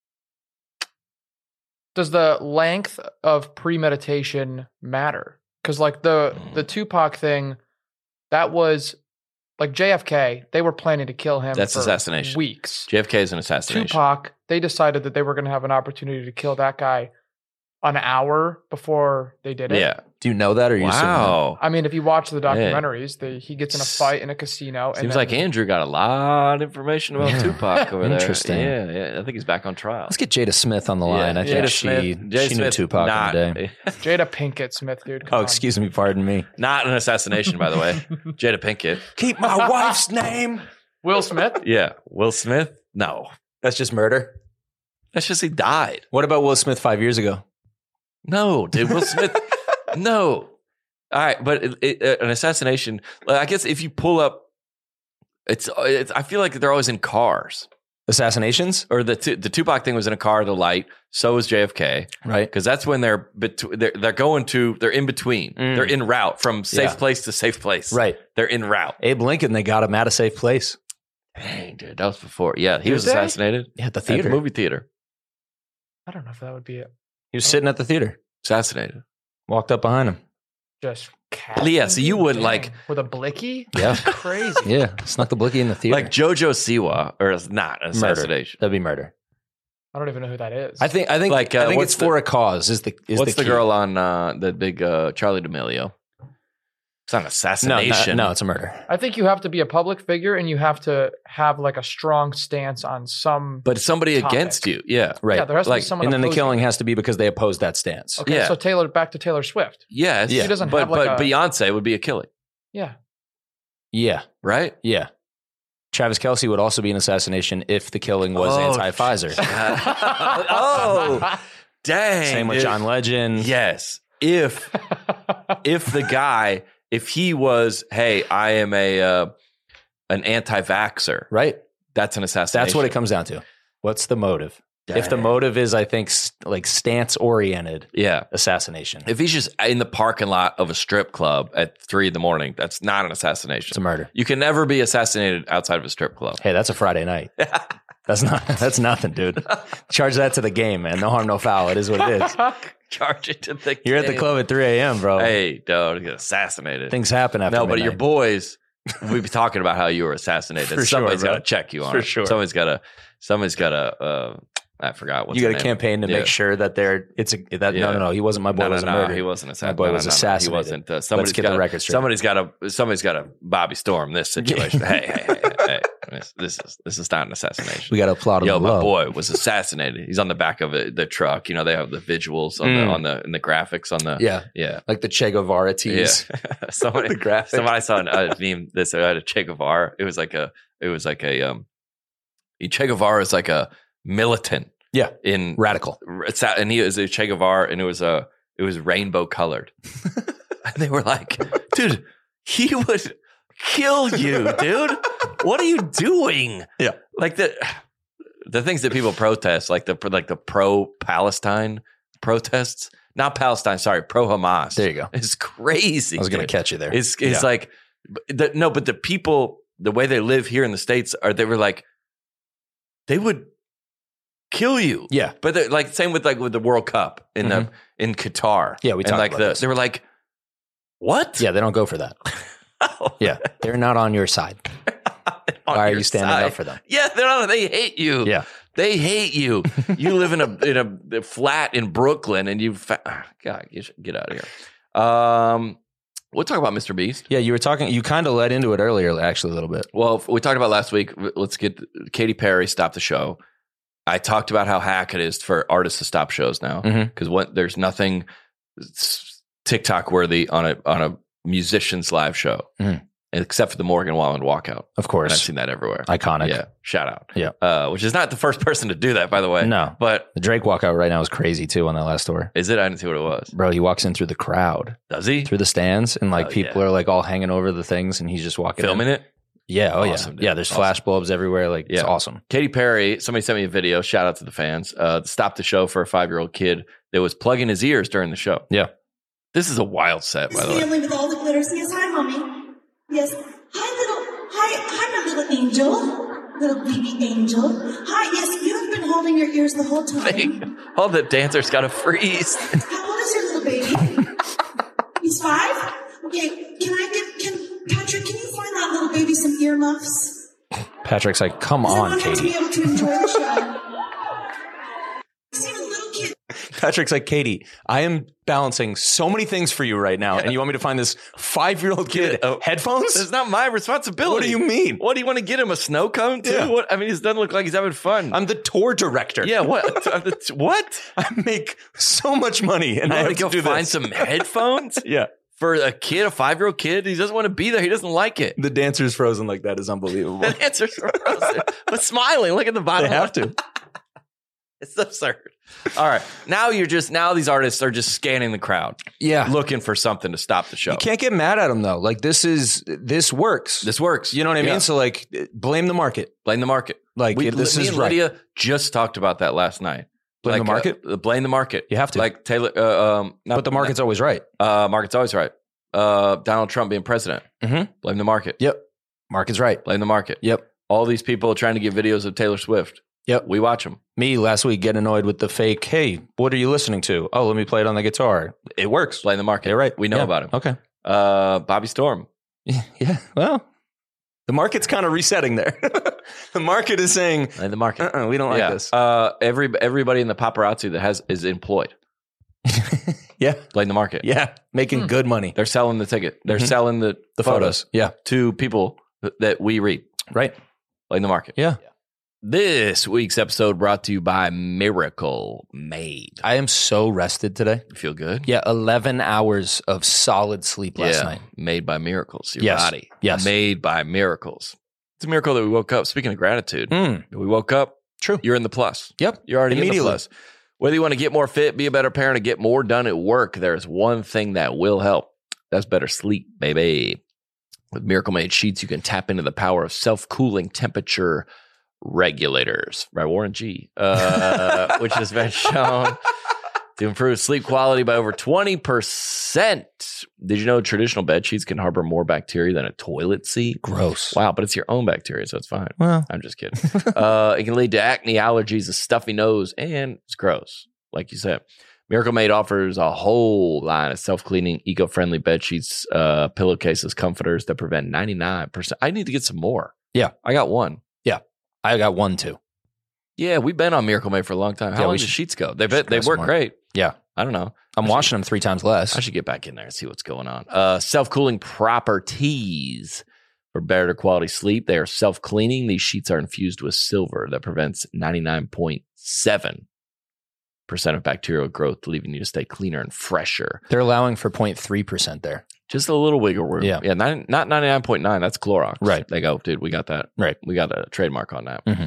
Does the length of premeditation matter? Because like the Tupac thing, that was like JFK. They were planning to kill him. That's for assassination. Weeks. JFK is an assassination. Tupac, they decided that they were going to have an opportunity to kill that guy an hour before they did it. Yeah. Do you know that or are you assuming that? Wow. I mean, if you watch the documentaries, he gets in a fight in a casino. Seems and like then- Andrew got a lot of information about Yeah. Tupac over there. Interesting. Yeah. I think he's back on trial. Let's get Jada Smith on the line. I think she knew Tupac in the day. Jada Pinkett Smith, dude. Come Oh, on. excuse me. Pardon me. Not an assassination, by the way. Jada Pinkett. Keep my wife's name. Will Smith? Yeah. Will Smith? No. That's just murder. That's just he died. What about Will Smith 5 years ago? No, dude. Will Smith. No. All right, but an assassination. I guess if you pull up, it's. I feel like they're always in cars. Assassinations? Or the Tupac thing was in a car. The light. So was JFK. Right. Because that's when they're going to. They're in between. Mm. They're en route from safe Yeah. place to safe place. Right. They're en route. Abe Lincoln, they got him at a safe place. Dang, dude, that was before. Yeah, he Did was they? assassinated Yeah, at the at theater. the movie theater. I don't know if that would be it. He was sitting at the theater. Assassinated. Walked up behind him. Just Yeah, so you would, Dang. like- with a blicky? Yeah. Crazy. Yeah. Snuck the blicky in the theater. Like Jojo Siwa, or it's not an Murder. assassination. That'd be murder. I don't even know who that is. I think Like, I think what's it's for a cause. What's the key. girl on the big Charlie D'Amelio? It's not an assassination. No, it's a murder. I think you have to be a public figure and you have to have like a strong stance on some. But somebody Topic. against you. Yeah. Right. Yeah, there has to Like- be someone. And then the opposing. killing has to be because they oppose that stance. Okay, Yeah. so back to Taylor Swift. Yes. She doesn't but, have, like, but a- Beyonce would be a killing, Yeah. Yeah. right? Yeah. Travis Kelce would also be an assassination if the killing was Oh, anti-Pfizer. Oh, dang. Same with dude. John Legend. Yes. If the guy, if he was, hey, I am an anti-vaxxer, Right? that's an assassination. That's what it comes down to. What's the motive? If the Dang. motive is, I think, like stance-oriented Yeah. assassination, If he's just in the parking lot of a strip club at 3 a.m, that's not an assassination. it's a murder. You can never be assassinated outside of a strip club. Hey, that's a Friday night. That's nothing, dude. Charge that to the game, man. No harm, no foul. It is what it is. Charge it to the You're at the game. club at 3 a.m., bro. Hey, don't get assassinated. Things happen after No, but your midnight. boys, we be talking about how you were assassinated. For sure, Somebody's bro. got to check you on For it. sure. Somebody's got to. I forgot what's You her got a name. campaign to Yeah. make sure that Yeah. No. He wasn't my boy. No, was a murder. he wasn't assassinated. My boy was He assassinated. wasn't. Let's Somebody's get got the record straight. Somebody's got to Bobby Storm this situation. hey. This is not an assassination. We got to applaud him. Yo, my below. boy was assassinated. He's on the back of the truck. You know, they have the visuals on the graphics on the Yeah, like the Che Guevara yeah. tees. Somebody The graphic. Somebody I saw a meme. This I had a Che Guevara. It was like a Che Guevara is like a militant. Yeah. In Radical. and he was a Che Guevara, and it was It was rainbow colored. And they were like, dude, he would kill you, dude. What are you doing? Yeah. Like the things that people protest, like the pro-Palestine protests, not Palestine, sorry, pro-Hamas. There you go. It's crazy. I was going to dude. catch you there. It's like, but the people, the way they live here in the States, they were like, they would kill you. Yeah. But like same with the World Cup in Qatar. Yeah, we and talked like about this. they were like, what? Yeah, they don't go for that. Yeah, they're not on your side. On Why are your you standing side. up for them? Yeah, they're not. They hate you. Yeah. They hate you. You live in a flat in Brooklyn, and God, you should get out of here. We'll talk about Mr. Beast. Yeah, you kind of led into it earlier, actually, a little bit. Well, we talked about last week. Let's get Katy Perry stopped the show. I talked about how hack it is for artists to stop shows now because there's nothing TikTok worthy on a musician's live show except for the Morgan Wallen walkout. Of course. And I've seen that everywhere. Iconic. Yeah. Shout out. Yeah. Which is not the first person to do that, by the way. No. But The Drake walkout right now is crazy, too, on that last tour. is it? I didn't see what it was. Bro, he walks in through the crowd, Does he? through the stands, and like Oh, people yeah. are like all hanging over the things, and he's just walking Filming in. it? Yeah. Oh, Awesome, yeah. dude. Yeah, there's Awesome. flash bulbs everywhere. Like, it's Yeah. awesome. Katy Perry, somebody sent me a video. Shout out to the fans. Stopped the show for a 5-year-old kid that was plugging his ears during the show. Yeah. This is a wild set, by the way. Family with all the glitters. Yes, hi, mommy. Yes. Hi, my little angel. Little baby angel. Hi, yes, you have been holding your ears the whole time. All the dancers got to freeze. How old is your little baby? He's 5? Okay, Patrick, can you find that little baby some earmuffs? Patrick's like, come I on, want him to Katie. be able to enjoy the show. He's even a little kid. Patrick's like, Katie, I am balancing so many things for you right now, and you want me to find this 5-year-old kid headphones? It's not my responsibility. What do you mean? What do you want to get him, a snow cone too? Yeah. What? I mean, he doesn't look like he's having fun. I'm the tour director. Yeah, what? What? I make so much money, and I I have have to to go do find this. some headphones Yeah. for a kid, a 5-year-old kid. He doesn't want to be there. He doesn't like it. The dancer's frozen like that is unbelievable. The dancers are frozen, but smiling. Look at the bottom. They have to. It's absurd. All right, now these artists are just scanning the crowd, Yeah. looking for something to stop the show. You can't get mad at them, though. Like, this works. This works. You know what I Yeah. mean? So, like, blame the market. Blame the market. Like, this me is and right. Lydia just talked about that last night. Blame the market? Blame the market. You have to. Like Taylor. But the market's always right. Market's always right. Donald Trump being president. Mhm. Blame the market. Yep. Market's right. Blame the market. Yep. All these people trying to get videos of Taylor Swift. Yep. We watch them. Me last week getting annoyed with the fake, hey, what are you listening to? Oh, let me play it on the guitar. It works. Blame the market. You're right. We know Yeah. about him. Okay. Bobby Storm. Yeah. Well, the market's kind of resetting there. The market is saying, Blame the market. we don't like this. Everybody in the paparazzi that is employed. Yeah. Blame the market. Yeah. Making good money. They're selling the ticket. They're selling the Photos. Yeah. to people that we read. Right. Blame the market. Yeah. This week's episode brought to you by Miracle Made. I am so rested today. You feel good? Yeah. 11 hours of solid sleep last night. Made by miracles. Your Yes. body. Yes. Made by miracles. It's a miracle that we woke up. Speaking of gratitude, we woke up. True. You're in the plus. Yep. You're already in the Immediately. plus. Whether you want to get more fit, be a better parent, or get more done at work, there's one thing that will help. That's better sleep, baby. With Miracle Made sheets, you can tap into the power of self-cooling temperature regulators, right? Warren G, which has been shown to improve sleep quality by over 20%. Did you know traditional bed sheets can harbor more bacteria than a toilet seat? Gross. Wow, but it's your own bacteria, so it's fine. Well, I'm just kidding. It can lead to acne, allergies, a stuffy nose, and it's gross, like you said. Miracle Made offers a whole line of self-cleaning, eco-friendly bed sheets, pillowcases, comforters that prevent 99%. I need to get some more. Yeah. I got one. I got one too. Yeah, we've been on Miracle Made for a long time. How Yeah, long we do should- sheets go? They should grab work some more. great. Yeah. I don't know. I'm washing them 3 times less. I should get back in there and see what's going on. Self-cooling properties for better quality sleep. They are self-cleaning. These sheets are infused with silver that prevents 99.7% of bacterial growth, leaving you to stay cleaner and fresher. They're allowing for 0.3% there. Just a little wiggle room. Yeah. Not 99.9. That's Clorox. Right. They go, dude, we got that. Right. We got a trademark on that. Mhm.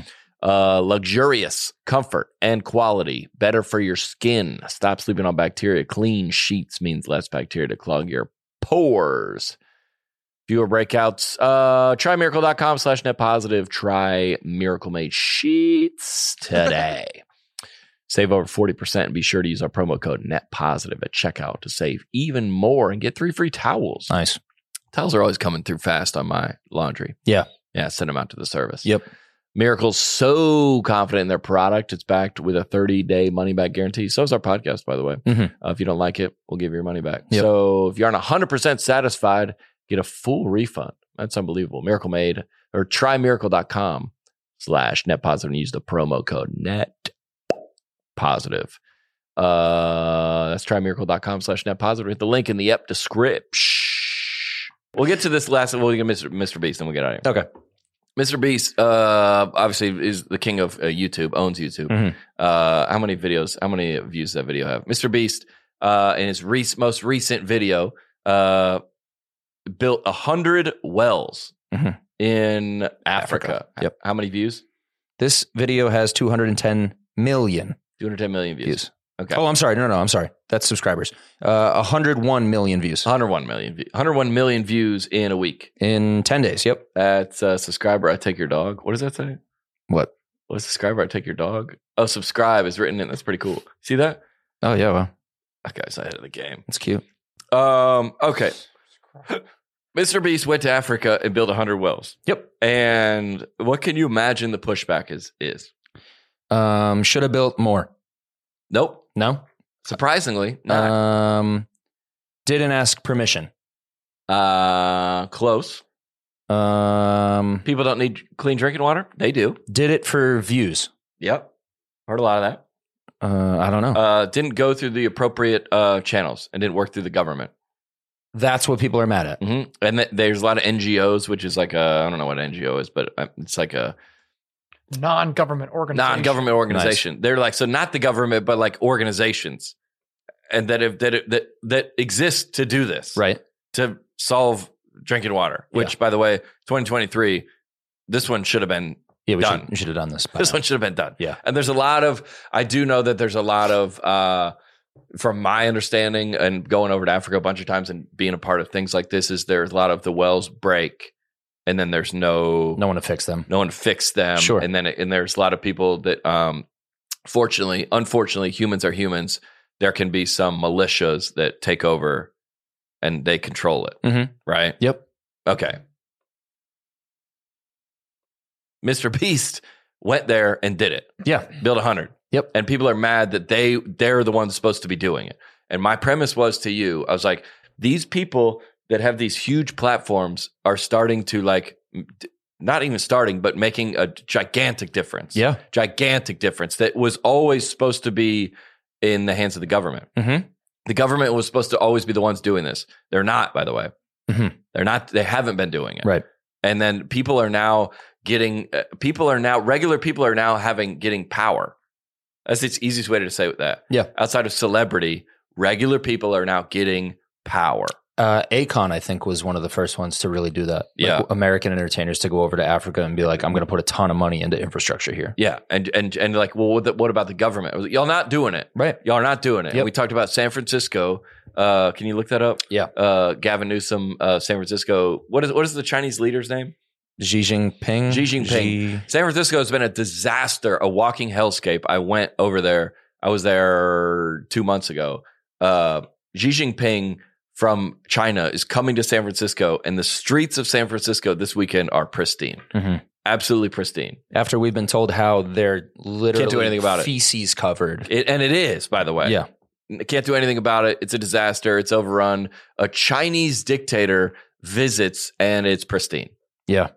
Luxurious comfort and quality, better for your skin. Stop sleeping on bacteria. Clean sheets means less bacteria to clog your pores. Fewer breakouts. Try miracle.com/net positive. Try Miracle Made Sheets today. Save over 40% and be sure to use our promo code net positive at checkout to save even more and get 3 free towels. Nice. Towels are always coming through fast on my laundry. Yeah. Yeah, send them out to the service. Yep. Miracle's so confident in their product, it's backed with a 30-day money-back guarantee. So is our podcast, by the way. Mm-hmm. If you don't like it, we'll give you your money back. Yep. So if you aren't 100% satisfied, get a full refund. That's unbelievable. Miracle Made, or try miracle.com/net positive and use the promo code net positive. That's try miracle.com/net positive. Hit the link in the ep description. We'll get to this last. We'll get Mr. Beast and we'll get out of here. Okay. Mr. Beast, obviously, is the king of YouTube, owns YouTube. Mm-hmm. How many views does that video have? Mr. Beast, in his most recent video, built 100 wells in Africa. Yep. How many views? This video has 210 million. 210 million views. Okay. Oh, I'm sorry. No, I'm sorry. That's subscribers. 101 million views. 101 million views in a week. In 10 days. Yep. That's subscriber, I take your dog. What does that say? What? What is subscriber, I take your dog? Oh, subscribe is written in. That's pretty cool. See that? Oh, yeah. Well, That guy's ahead of the game. that's cute. Okay. Mr. Beast went to Africa and built 100 wells. Yep. And what can you imagine the pushback is? Should have built more. Nope. No? Surprisingly, not. Didn't ask permission. Close. People don't need clean drinking water. They do. Did it for views. Yep. Heard a lot of that. I don't know. Didn't go through the appropriate channels and didn't work through the government. That's what people are mad at. Mm-hmm. And there's a lot of NGOs, which is like I don't know what NGO is, but it's like a non-government organization. Nice. They're like, so not the government, but like organizations, and that exist to do this, right? To solve drinking water. Which, by the way, 2023, this one should have been done. We should have done this. This one should have been done. Yeah. And there's a lot of. I do know that there's a lot of. From my understanding and going over to Africa a bunch of times and being a part of things like this, is there's a lot of the wells break. And then there's no one to fix them. No one to fix them. Sure. And then there's a lot of people that, unfortunately, humans are humans. There can be some militias that take over and they control it. Mm-hmm. Right? Yep. Okay. Mr. Beast went there and did it. Yeah. Built 100. Yep. And people are mad that they're the ones supposed to be doing it. And my premise was to you, I was like, these people that have these huge platforms are starting to not even starting, but making a gigantic difference. Yeah. Gigantic difference that was always supposed to be in the hands of the government. Mm-hmm. The government was supposed to always be the ones doing this. They're not, by the way. Mm-hmm. They're not, they haven't been doing it. Right. And then people are now getting, regular people are now getting power. That's the easiest way to say that. Yeah. Outside of celebrity, regular people are now getting power. Akon, I think, was one of the first ones to really do that. Yeah. American entertainers to go over to Africa and be like, I'm going to put a ton of money into infrastructure here. Yeah. And like, well, what about the government? I was like, y'all not doing it. Right. Y'all are not doing it. Yep. And we talked about San Francisco. Can you look that up? Yeah. Gavin Newsom, San Francisco. What is the Chinese leader's name? Xi Jinping. San Francisco has been a disaster, a walking hellscape. I went over there. I was there 2 months ago. Xi Jinping from China is coming to San Francisco, and the streets of San Francisco this weekend are pristine. Mm-hmm. Absolutely pristine. After we've been told how they're literally can't do anything about feces covered. And it is, by the way. Yeah. Can't do anything about it. It's a disaster. It's overrun. A Chinese dictator visits, and it's pristine. Yeah.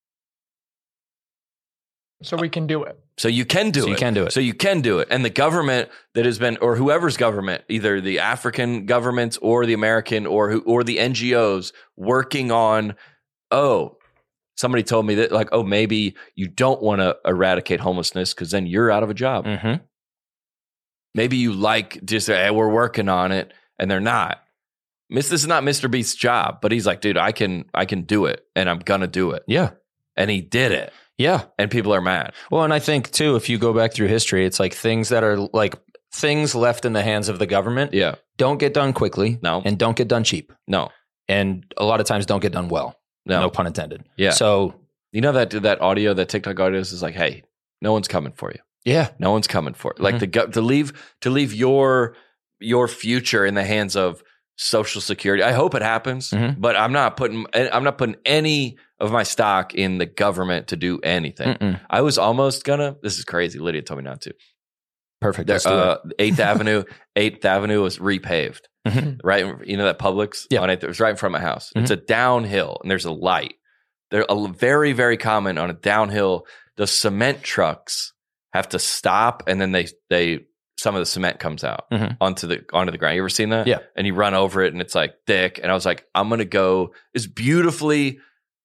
So we can do it. So you can do it. And the government that has been, or whoever's government, either the African governments or the American or the NGOs working on, somebody told me that like, maybe you don't want to eradicate homelessness because then you're out of a job. Mm-hmm. Maybe you just say, hey, we're working on it, and they're not. This is not Mr. Beast's job, but he's like, dude, I can do it, and I'm going to do it. Yeah. And he did it. Yeah. and people are mad. Well, and I think too, if you go back through history, it's like things that are like things left in the hands of the government Yeah. don't get done quickly. No. And don't get done cheap. No. And a lot of times don't get done well. No. No pun intended. Yeah. So You know that audio, that TikTok audio is like, hey, no one's coming for you. yeah. No one's coming for it. Like to leave your future in the hands of Social Security. I hope it happens, Mhm. but I'm not putting any of my stock in the government to do anything. Mm-mm. I was almost gonna. This is crazy. Lydia told me not to. Perfect. Let's do it. 8th Avenue was repaved, Mhm. right? You know that Publix? Yeah. On it was right in front of my house. It's a downhill and there's a light. They're very, very common on a downhill. The cement trucks have to stop and then they some of the cement comes out Mhm. onto the ground. You ever seen that? Yeah. And you run over it and it's like thick. And I was like, I'm going to go. It's beautifully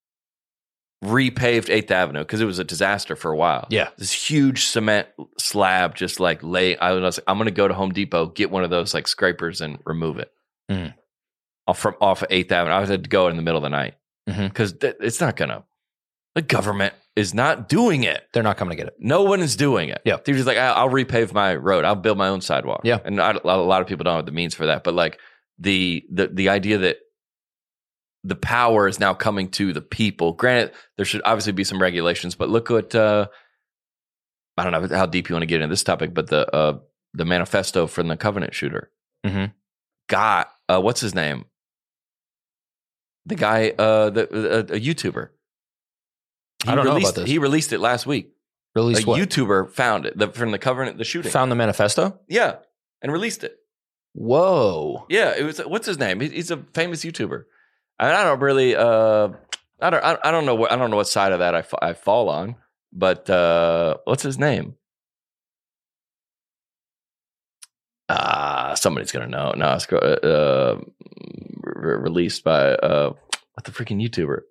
repaved 8th Avenue because it was a disaster for a while. Yeah. This huge cement slab just like I was like, I'm going to go to Home Depot, get one of those like scrapers and remove it Mm. off of 8th Avenue. I had to go in the middle of the night Mhm. because it's not going to, the government is not doing it. They're not coming to get it. No one is doing it. Yeah. They're just like, I'll repave my road. I'll build my own sidewalk. Yeah. And a lot of people don't have the means for that. But like the idea that the power is now coming to the people. Granted, there should obviously be some regulations, but look at, I don't know how deep you want to get into this topic, but the manifesto from the Covenant shooter Mhm. got, what's his name? The guy, a YouTuber. I don't know about this. He released it last week. Release A what? YouTuber found it from the Covenant, the shooting. Found the manifesto? Yeah, and released it. Whoa. Yeah, it was. What's his name? He's a famous YouTuber. I don't really. I don't know. I don't know what side of that I fall on. But what's his name? Somebody's gonna know. No, it's released by what the freaking YouTuber?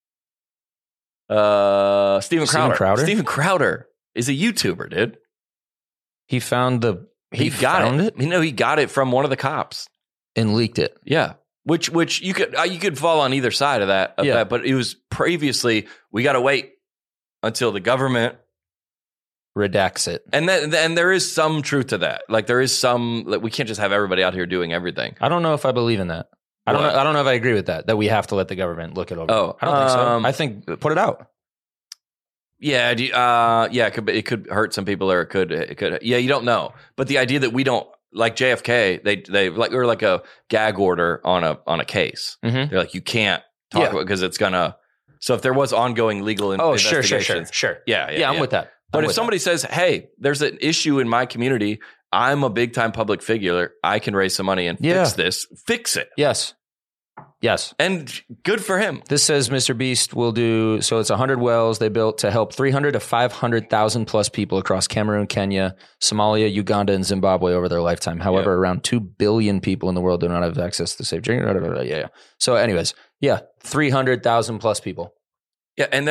Steven Crowder. Steven Crowder is a YouTuber, dude. He found the. He got it. You know, he got it from one of the cops and leaked it. Yeah, which you could fall on either side of that. Yeah. But it was previously. We got to wait until the government redacts it, and there is some truth to that. Like there is some. Like we can't just have everybody out here doing everything. I don't know if I believe in that. I don't know if I agree with that. That we have to let the government look it over. Oh, I don't think so. I think put it out. Yeah, it could hurt some people, or it could. Yeah, you don't know. But the idea that we don't, like JFK, they like we were like a gag order on a case. Mhm. They're like, you can't talk about because it's gonna. So if there was ongoing legal investigations, sure. Yeah, I'm with that. But if somebody says, "Hey, there's an issue in my community. I'm a big time public figure. I can raise some money and fix it." Yes. And good for him. This says Mr. Beast will do, so it's 100 wells they built to help 300 to 500,000 plus people across Cameroon, Kenya, Somalia, Uganda, and Zimbabwe over their lifetime. However, around 2 billion people in the world do not have access to safe drinking. Yeah. So anyways, 300,000 plus people. Yeah. And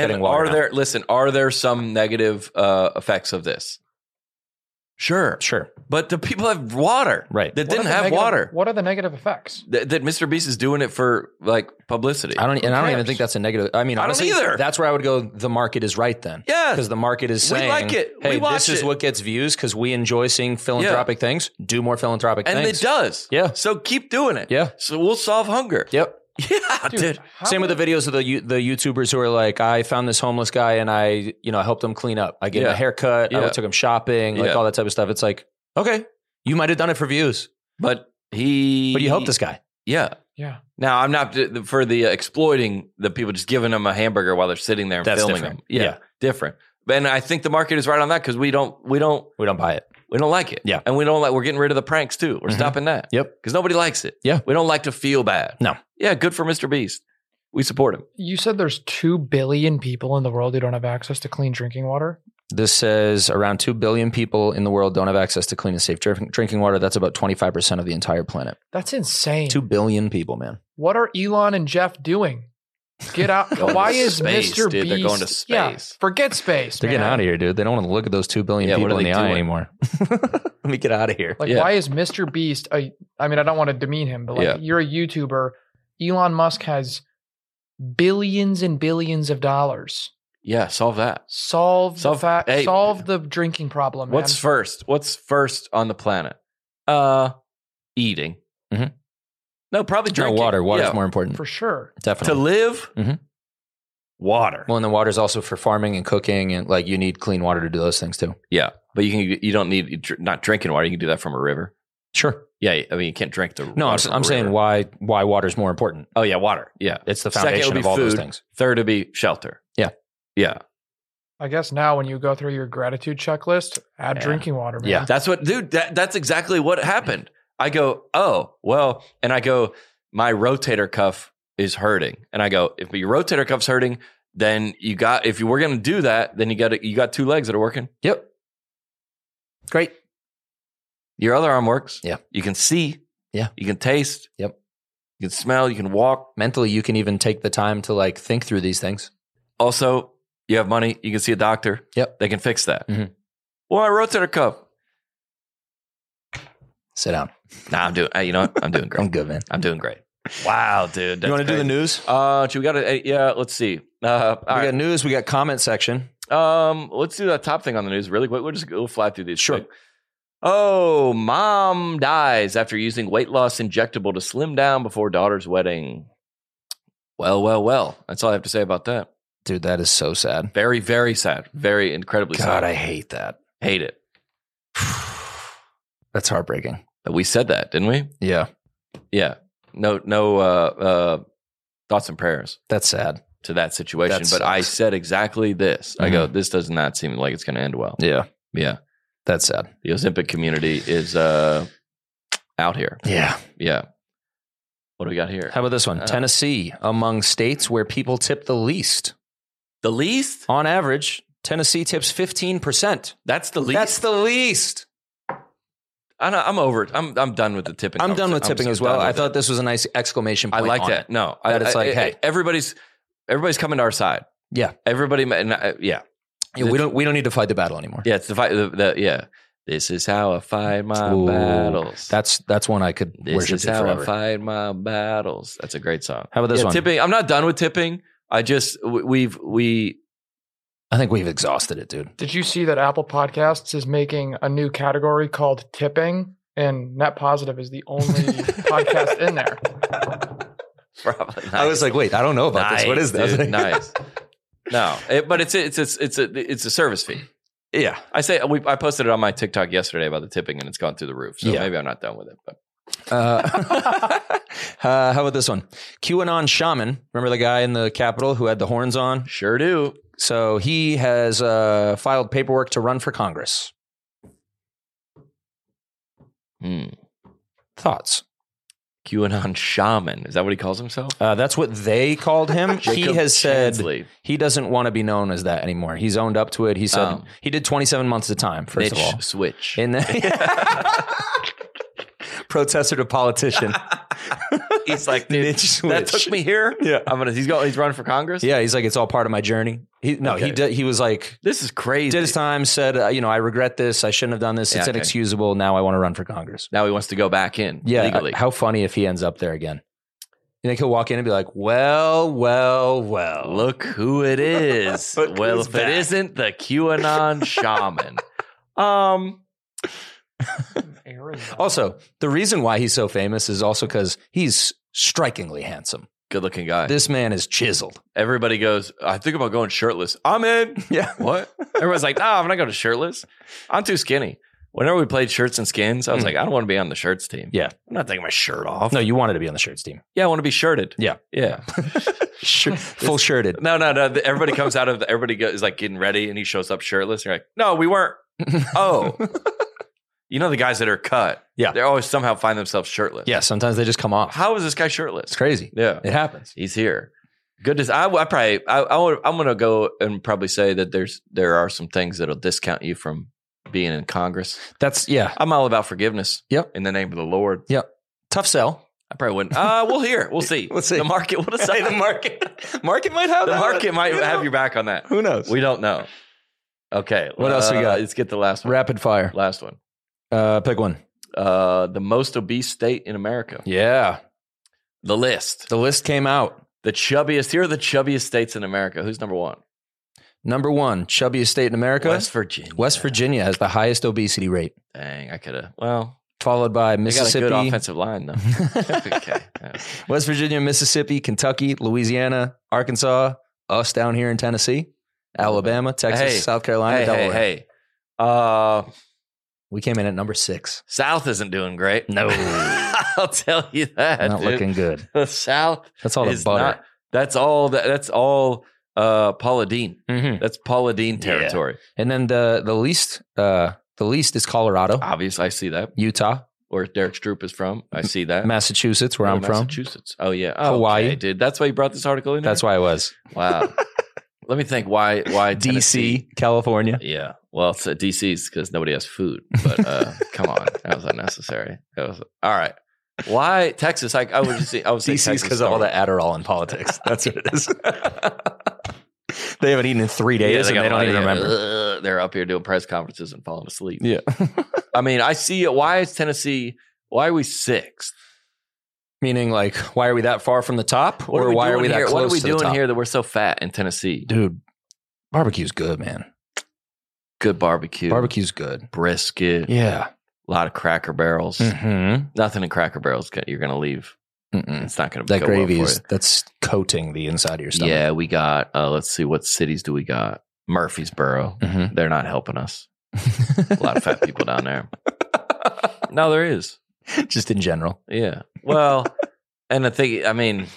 are there some negative effects of this? Sure. But the people have water. Right. That didn't have water. What are the negative effects? That Mr. Beast is doing it for like publicity. I don't even think that's a negative. I mean, honestly, I don't either. That's where I would go. The market is right then. Yeah. Because the market is saying, we like it. Hey, we watch this is it. what gets views because we enjoy seeing philanthropic things. Do more philanthropic and things. it does. Yeah. So keep doing it. Yeah. So we'll solve hunger. Yep. Yeah, dude. Same with the videos of the YouTubers who are like, I found this homeless guy and I helped him clean up. I gave him a haircut. I took him shopping, like all that type of stuff. It's like, okay, you might have done it for views, but you helped this guy. Yeah. Yeah. Now I'm not for the exploiting the people, just giving them a hamburger while they're sitting there and That's filming different. them. Yeah, different. And I think the market is right on that because we don't buy it. We don't like it. Yeah. And we're getting rid of the pranks too. We're stopping that. Yep. Because nobody likes it. Yeah. We don't like to feel bad. No. Yeah. Good for Mr. Beast. We support him. You said there's 2 billion people in the world who don't have access to clean drinking water? This says around 2 billion people in the world don't have access to clean and safe drinking water. That's about 25% of the entire planet. That's insane. 2 billion people, man. What are Elon and Jeff doing? Get out. Why is space, Mr. dude. Beast? They're going to space. Yeah, forget space. They're getting out of here, dude. They don't want to look at those 2 billion Yeah, what people are in the they eye doing? anymore. Let me get out of here. Like, why is Mr. Beast I mean, I don't want to demean him, but like, you're a YouTuber. Elon Musk has billions and billions of dollars. Yeah, solve that. Solve Hey, the drinking problem, man. What's first? What's first on the planet? Eating. Mhm. No, probably No, drinking. water. Water's Yeah. more important. For sure. To Definitely. live. Mhm. Water. Well, and the water's also for farming and cooking, and like you need clean water to do those things too. Yeah, but you don't need not drinking water. You can do that from a river. Sure. Yeah, I mean you can't drink the. No, water from I'm a saying river. why water's more important. Oh yeah, water. Yeah, It's the Second foundation would be of all those food. things. Third would be shelter. Yeah. Yeah. I guess now when you go through your gratitude checklist, add drinking water, man. Yeah. That's what, dude. That's exactly what happened. I go, oh well, and I go, my rotator cuff is hurting, and I go, if your rotator cuff's hurting, then if you were going to do that, then you got 2 legs that are working. Yep. Great. Your other arm works. Yeah. You can see. Yeah. You can taste. Yep. You can smell. You can walk. Mentally, you can even take the time to like think through these things. Also, you have money. You can see a doctor. Yep. They can fix that. Mhm. Well, my rotator cuff. Sit down. Nah, I'm doing. You know what? I'm doing great. I'm good, man. I'm doing great. Wow, dude. You want to do the news? We got to. Yeah. Let's see. We got news. We got comment section. Let's do that top thing on the news really quick. We'll fly through these. Sure. quick. Oh, mom dies after using weight loss injectable to slim down before daughter's wedding. Well. That's all I have to say about that. Dude, that is so sad. Very, very sad. Very incredibly sad. God, I hate that. hate it. That's heartbreaking. We said that, didn't we? Yeah. Yeah. No thoughts and prayers That's sad. to that situation. That but I sucks. said exactly this. I go, this does not seem like it's going to end well. Yeah. Yeah. That's sad. The Ozempic community is out here. Yeah. Yeah. What do we got here? How about this one? Tennessee, among states where people tip the least. The least? On average, Tennessee tips 15%. That's the least? That's the least. I'm over it. I'm done with the tipping. I'm done with tipping as well. I thought this. this was a nice exclamation I point. like on that. it. No, That it's like, hey. everybody's coming to our side. Yeah. Everybody, yeah. Yeah, we don't need to fight the battle anymore. Yeah, it's the fight. Yeah, this is how I fight my Ooh, battles. That's one I could This worship is to how forever. I fight my battles. That's a great song. How about this one? Tipping. I'm not done with tipping. I just I think we've exhausted it, dude. Did you see that Apple Podcasts is making a new category called tipping? And Net Positive is the only podcast in there. probably. Nice. I was like, wait, I don't know about this. What is this? Dude, nice. No, but it's a service fee. Yeah. I posted it on my TikTok yesterday about the tipping, and it's gone through the roof. So Yeah. maybe I'm not done with it. But How about this one? QAnon shaman. Remember the guy in the Capitol who had the horns on? sure do. So he has filed paperwork to run for Congress. Thoughts? QAnon shaman. Is that what he calls himself? That's what they called him. He Jacob has said Chansley. he doesn't want to be known as that anymore. He's owned up to it. He said he did 27 months of time, first Mitch of all. Switch. In the protester to politician. He's like, dude, Mitch that Switch. took me here. Yeah. He's running for Congress. Yeah, he's like, it's all part of my journey. He was like, This is crazy. did his time, said, I regret this. I shouldn't have done this. It's Yeah, okay. inexcusable. Now I want to run for Congress. Now he wants to go back in legally. How funny if he ends up there again. You think he'll walk in and be like, well. Look who it is. Look Well, who's if back. it isn't the QAnon shaman. Also, the reason why he's so famous is also because he's strikingly handsome. Good looking guy. This man is chiseled. Everybody goes, I think about going shirtless. I'm in. Yeah. What? Everyone's like, no, I'm not going to shirtless. I'm too skinny. Whenever we played shirts and skins, I was like, I don't want to be on the shirts team. Yeah. I'm not taking my shirt off. No, you wanted to be on the shirts team. Yeah, I want to be shirted. Yeah. Yeah. Full shirted. No. Everybody comes out of is like getting ready and he shows up shirtless. You're like, no, we weren't. Oh. You know the guys that are cut. Yeah. They always somehow find themselves shirtless. Yeah, sometimes they just come off. How is this guy shirtless? It's crazy. Yeah. It happens. He's here. Goodness. I'm going to go and probably say that there are some things that'll discount you from being in Congress. I'm all about forgiveness. Yep. In the name of the Lord. Yep. Tough sell. I probably wouldn't. We'll hear. We'll see. We'll see. The market will decide. The market might have The that. market might have your back on that. Who knows? We don't know. Okay. What else we got? Let's get the last one. Rapid fire. Last one. Pick one. The most obese state in America. Yeah. The list. The list came out. The chubbiest. Here are the chubbiest states in America. Who's number one? Number 1, chubbiest state in America. West Virginia. West Virginia has the highest obesity rate. Dang, I could have. Well, followed by they Mississippi. got a good offensive line, though. Okay. West Virginia, Mississippi, Kentucky, Louisiana, Arkansas, us down here in Tennessee, Alabama, Texas, South Carolina, Delaware. We came in at number 6. South isn't doing great. No. I'll tell you that. Not dude. looking good. The South. That's all the is butter. not- that's all. That's all. Paula Deen. Mhm. That's Paula Deen territory. And then the least is Colorado, Obviously, I see that. Utah, Where Derek Stroop is from, I see that. Massachusetts, where I'm from. Massachusetts. Oh yeah, oh, Hawaii. okay, dude. That's why you brought this article in. That's why I was. Wow. Let me think. Why Tennessee? DC, California. Yeah. Well, it's DC's because nobody has food. But come on, that was unnecessary. That was all right. Why Texas? I would just say I was DC's because of all the Adderall in politics. That's what it is. They haven't eaten in 3 days and they don't even remember. They're up here doing press conferences and falling asleep. Yeah. I mean, I see it. Why is Tennessee? Why are we 6th? Meaning, like, why are we that far from the top, or why are we that close? What are we to the doing top? here that we're so fat in Tennessee? Dude? Barbecue's good, man. Good barbecue, Barbecue's good. brisket, Yeah. a lot of Cracker Barrels. Mm-hmm. Nothing in Cracker Barrels you're going to leave. It's not going to That go gravy well for is that's coating the inside of your you. stomach. Yeah, we got. Let's see, what cities do we got? Murfreesboro. Mhm. They're not helping us. A lot of fat people down there. No, there is. Just in general. Yeah. Well, and the thing, I mean,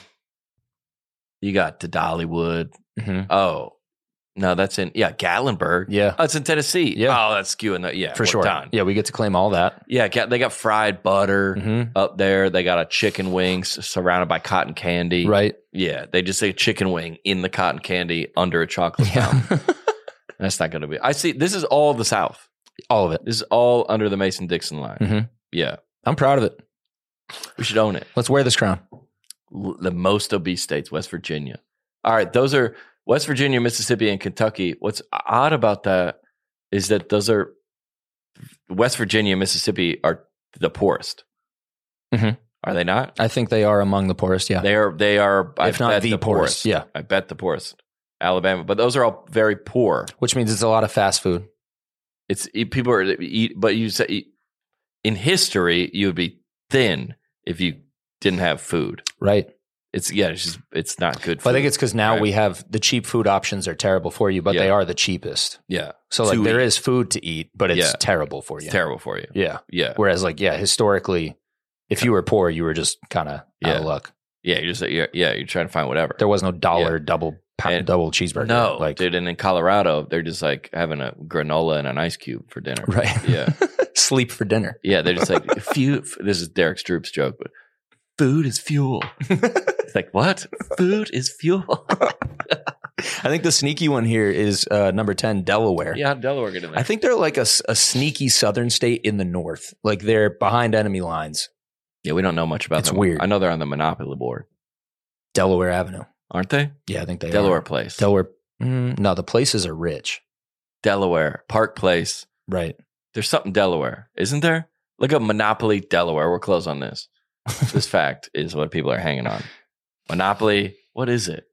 you got to Dollywood. Mm-hmm. Oh, no, that's in, Gatlinburg. Yeah. Oh, it's in Tennessee. Yeah. Oh, that's skewing that. Yeah, For we're sure. done. Yeah, we get to claim all that. Yeah, they got fried butter Mhm. up there. They got a chicken wings surrounded by cotton candy. Right. Yeah, they just say chicken wing in the cotton candy under a chocolate Yeah. fountain. That's not going to be. I see. This is all the South. All of it. This is all under the Mason-Dixon line. Mhm. Yeah, I'm proud of it. we should own it. Let's wear this crown. The most obese states, West Virginia. All right, those are West Virginia, Mississippi, and Kentucky. What's odd about that is that those are West Virginia and Mississippi are the poorest. Mhm. Are they not? I think they are among the poorest. Yeah. They are. If not the poorest, yeah. I bet the poorest. Alabama, but those are all very poor. Which means it's a lot of fast food. It's people are eat, but you say in history you would be thin if you didn't have food. Right. It's it's not good. But I think it's because now Right. we have the cheap food options are terrible for you, but Yeah. they are the cheapest. Yeah, So like To there eat. is food to eat, but it's Yeah. terrible for you. It's terrible for you. Yeah. Yeah, Whereas like, yeah, historically, if you were poor, you were just kind of out Yeah. of luck. yeah. You're just you're trying to find whatever. There was no dollar Yeah. double And- double cheeseburger. No, like dude. And in Colorado, they're just like having a granola and an ice cube for dinner. right. Yeah, Sleep for dinner. yeah. They're just like This is Derek Stroop's joke, but food is fuel. It's like, what? Food is fuel. I think the sneaky one here is number 10, Delaware. Yeah, how did Delaware get in there? I think they're like a sneaky southern state in the north. Like they're behind enemy lines. Yeah, we don't know much about It's them. weird. I know they're on the Monopoly board, Delaware Avenue. aren't they? Yeah, I think they Delaware are. Place. Delaware. No, the places are rich. Delaware. Park Place. Right. There's something Delaware, isn't there? Look up Monopoly Delaware. We're close on this. This fact is what people are hanging on. Monopoly. What is it?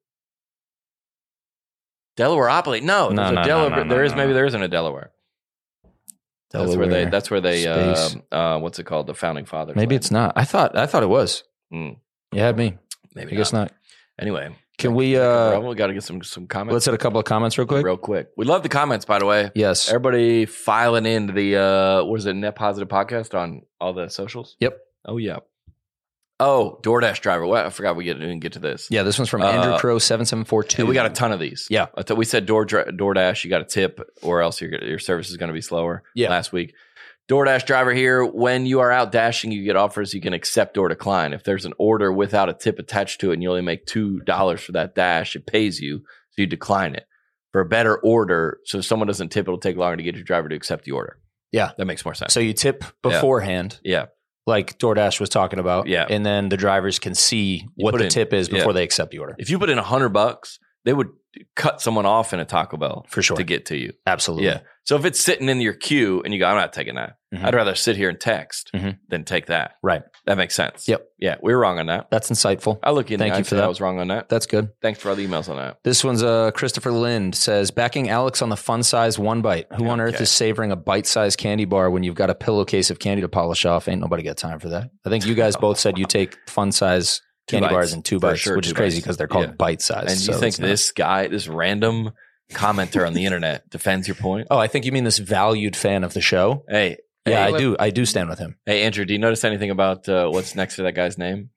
Delawareopoly. No, No, there's a no, Delaware. no, no, there is no, maybe no. there isn't a Delaware. Delaware. That's where they Space. what's it called? The founding fathers. Maybe landed. it's not. I thought it was. Mm, You had me. maybe I guess not. Anyway, Can we we got to get some comments. let's hit a couple of comments real quick? real quick. We love the comments, by the way. Yes. Everybody filing into the what is it, Net Positive Podcast on all the socials? Yep. Oh yeah. Oh, DoorDash driver. What? I forgot we didn't get to this. Yeah, this one's from Andrew Crow 7742. And we got a ton of these. Yeah. I thought we said DoorDash, you got a tip, or else your service is going to be slower. Yeah. Last week. DoorDash driver here. When you are out dashing, you get offers you can accept or decline. If there's an order without a tip attached to it and you only make $2 for that dash, it pays you, so you decline it. For a better order, so if someone doesn't tip, it'll take longer to get your driver to accept the order. Yeah. That makes more sense. So you tip beforehand, Yeah. like DoorDash was talking about. Yeah. And then the drivers can see You what put the in- tip is before yeah. they accept the order. If you put in $100, they would cut someone off in a Taco Bell For sure. to get to you. Absolutely. Yeah. So if it's sitting in your queue and you go, I'm not taking that. Mhm. I'd rather sit here and text Mhm. than take that. Right. That makes sense. Yep. Yeah, we were wrong on that. That's insightful. I'll look in Thank there you and for say that. I was wrong on that. That's good. Thanks for all the emails on that. This one's Christopher Lind says, backing Alex on the fun-sized one bite. Who on earth Okay. is savoring a bite-sized candy bar when you've got a pillowcase of candy to polish off? Ain't nobody got time for that. I think you guys both said you take fun-sized candy bites. bars in 2 For bites, sure, which is 2 crazy bites. because they're called Yeah. bite-sized. And so you think it's not- this guy, this random commenter on the internet defends your point? Oh, I think you mean this valued fan of the show. Hey, Yeah, hey, I do stand with him. hey, Andrew, do you notice anything about what's next to that guy's name?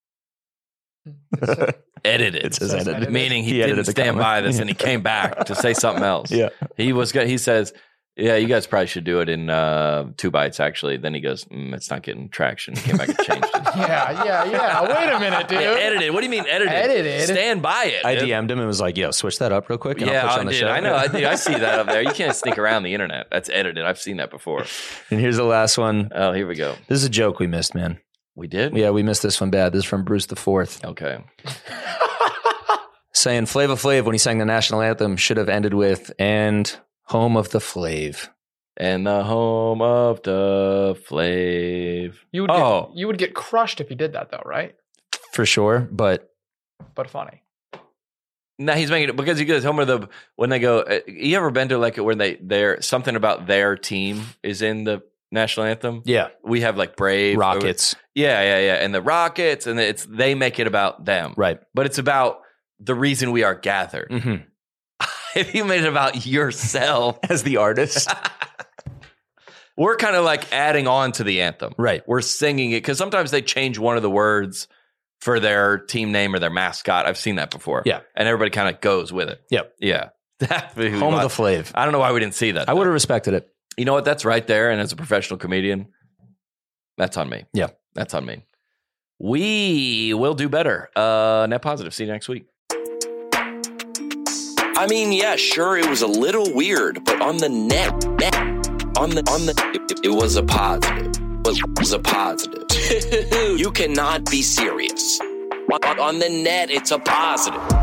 Edited. It says edited. Meaning he He edited didn't the stand comment. by this and he came back to say something else. Yeah. He was good. He says, yeah, you guys probably should do it in 2 bites, actually. Then he goes, it's not getting traction. He came back and changed it. Yeah. Wait a minute, dude. Yeah, edited. What do you mean edited? Edited? Stand by it. I dude. DM'd him and was like, yo, switch that up real quick and Yeah, I'll put you I on the did. show. I know. I see that up there. You can't sneak around the internet. That's edited. I've seen that before. And here's the last one. Oh, here we go. This is a joke we missed, man. We did? Yeah, we missed this one bad. This is from Bruce the Fourth. Okay. Saying Flava Flav when he sang the national anthem should have ended with "and home of the Flav." And the home of the Flav. You would get crushed if you did that, though, right? For sure, but But funny. No, he's making it because he goes home of the when they go. You ever been to like when they're something about their team is in the national anthem? yeah, We have like Brave Rockets. Yeah, and the Rockets, and they make it about them, Right. But it's about the reason we are gathered. Mm-hmm. If you made it about yourself, As the artist. we're kind of like adding on to the anthem. Right. We're singing it because sometimes they change one of the words for their team name or their mascot. I've seen that before. Yeah. And everybody kind of goes with it. Yep. Yeah. Home of the Flav. I don't know why we didn't see that. I would have respected it. You know what? That's right there. And as a professional comedian, that's on me. Yeah. That's on me. We will do better. Net positive. See you next week. I mean, yeah, sure, it was a little weird, but on the net, it was a positive. It was a positive. You cannot be serious. On the net, it's a positive.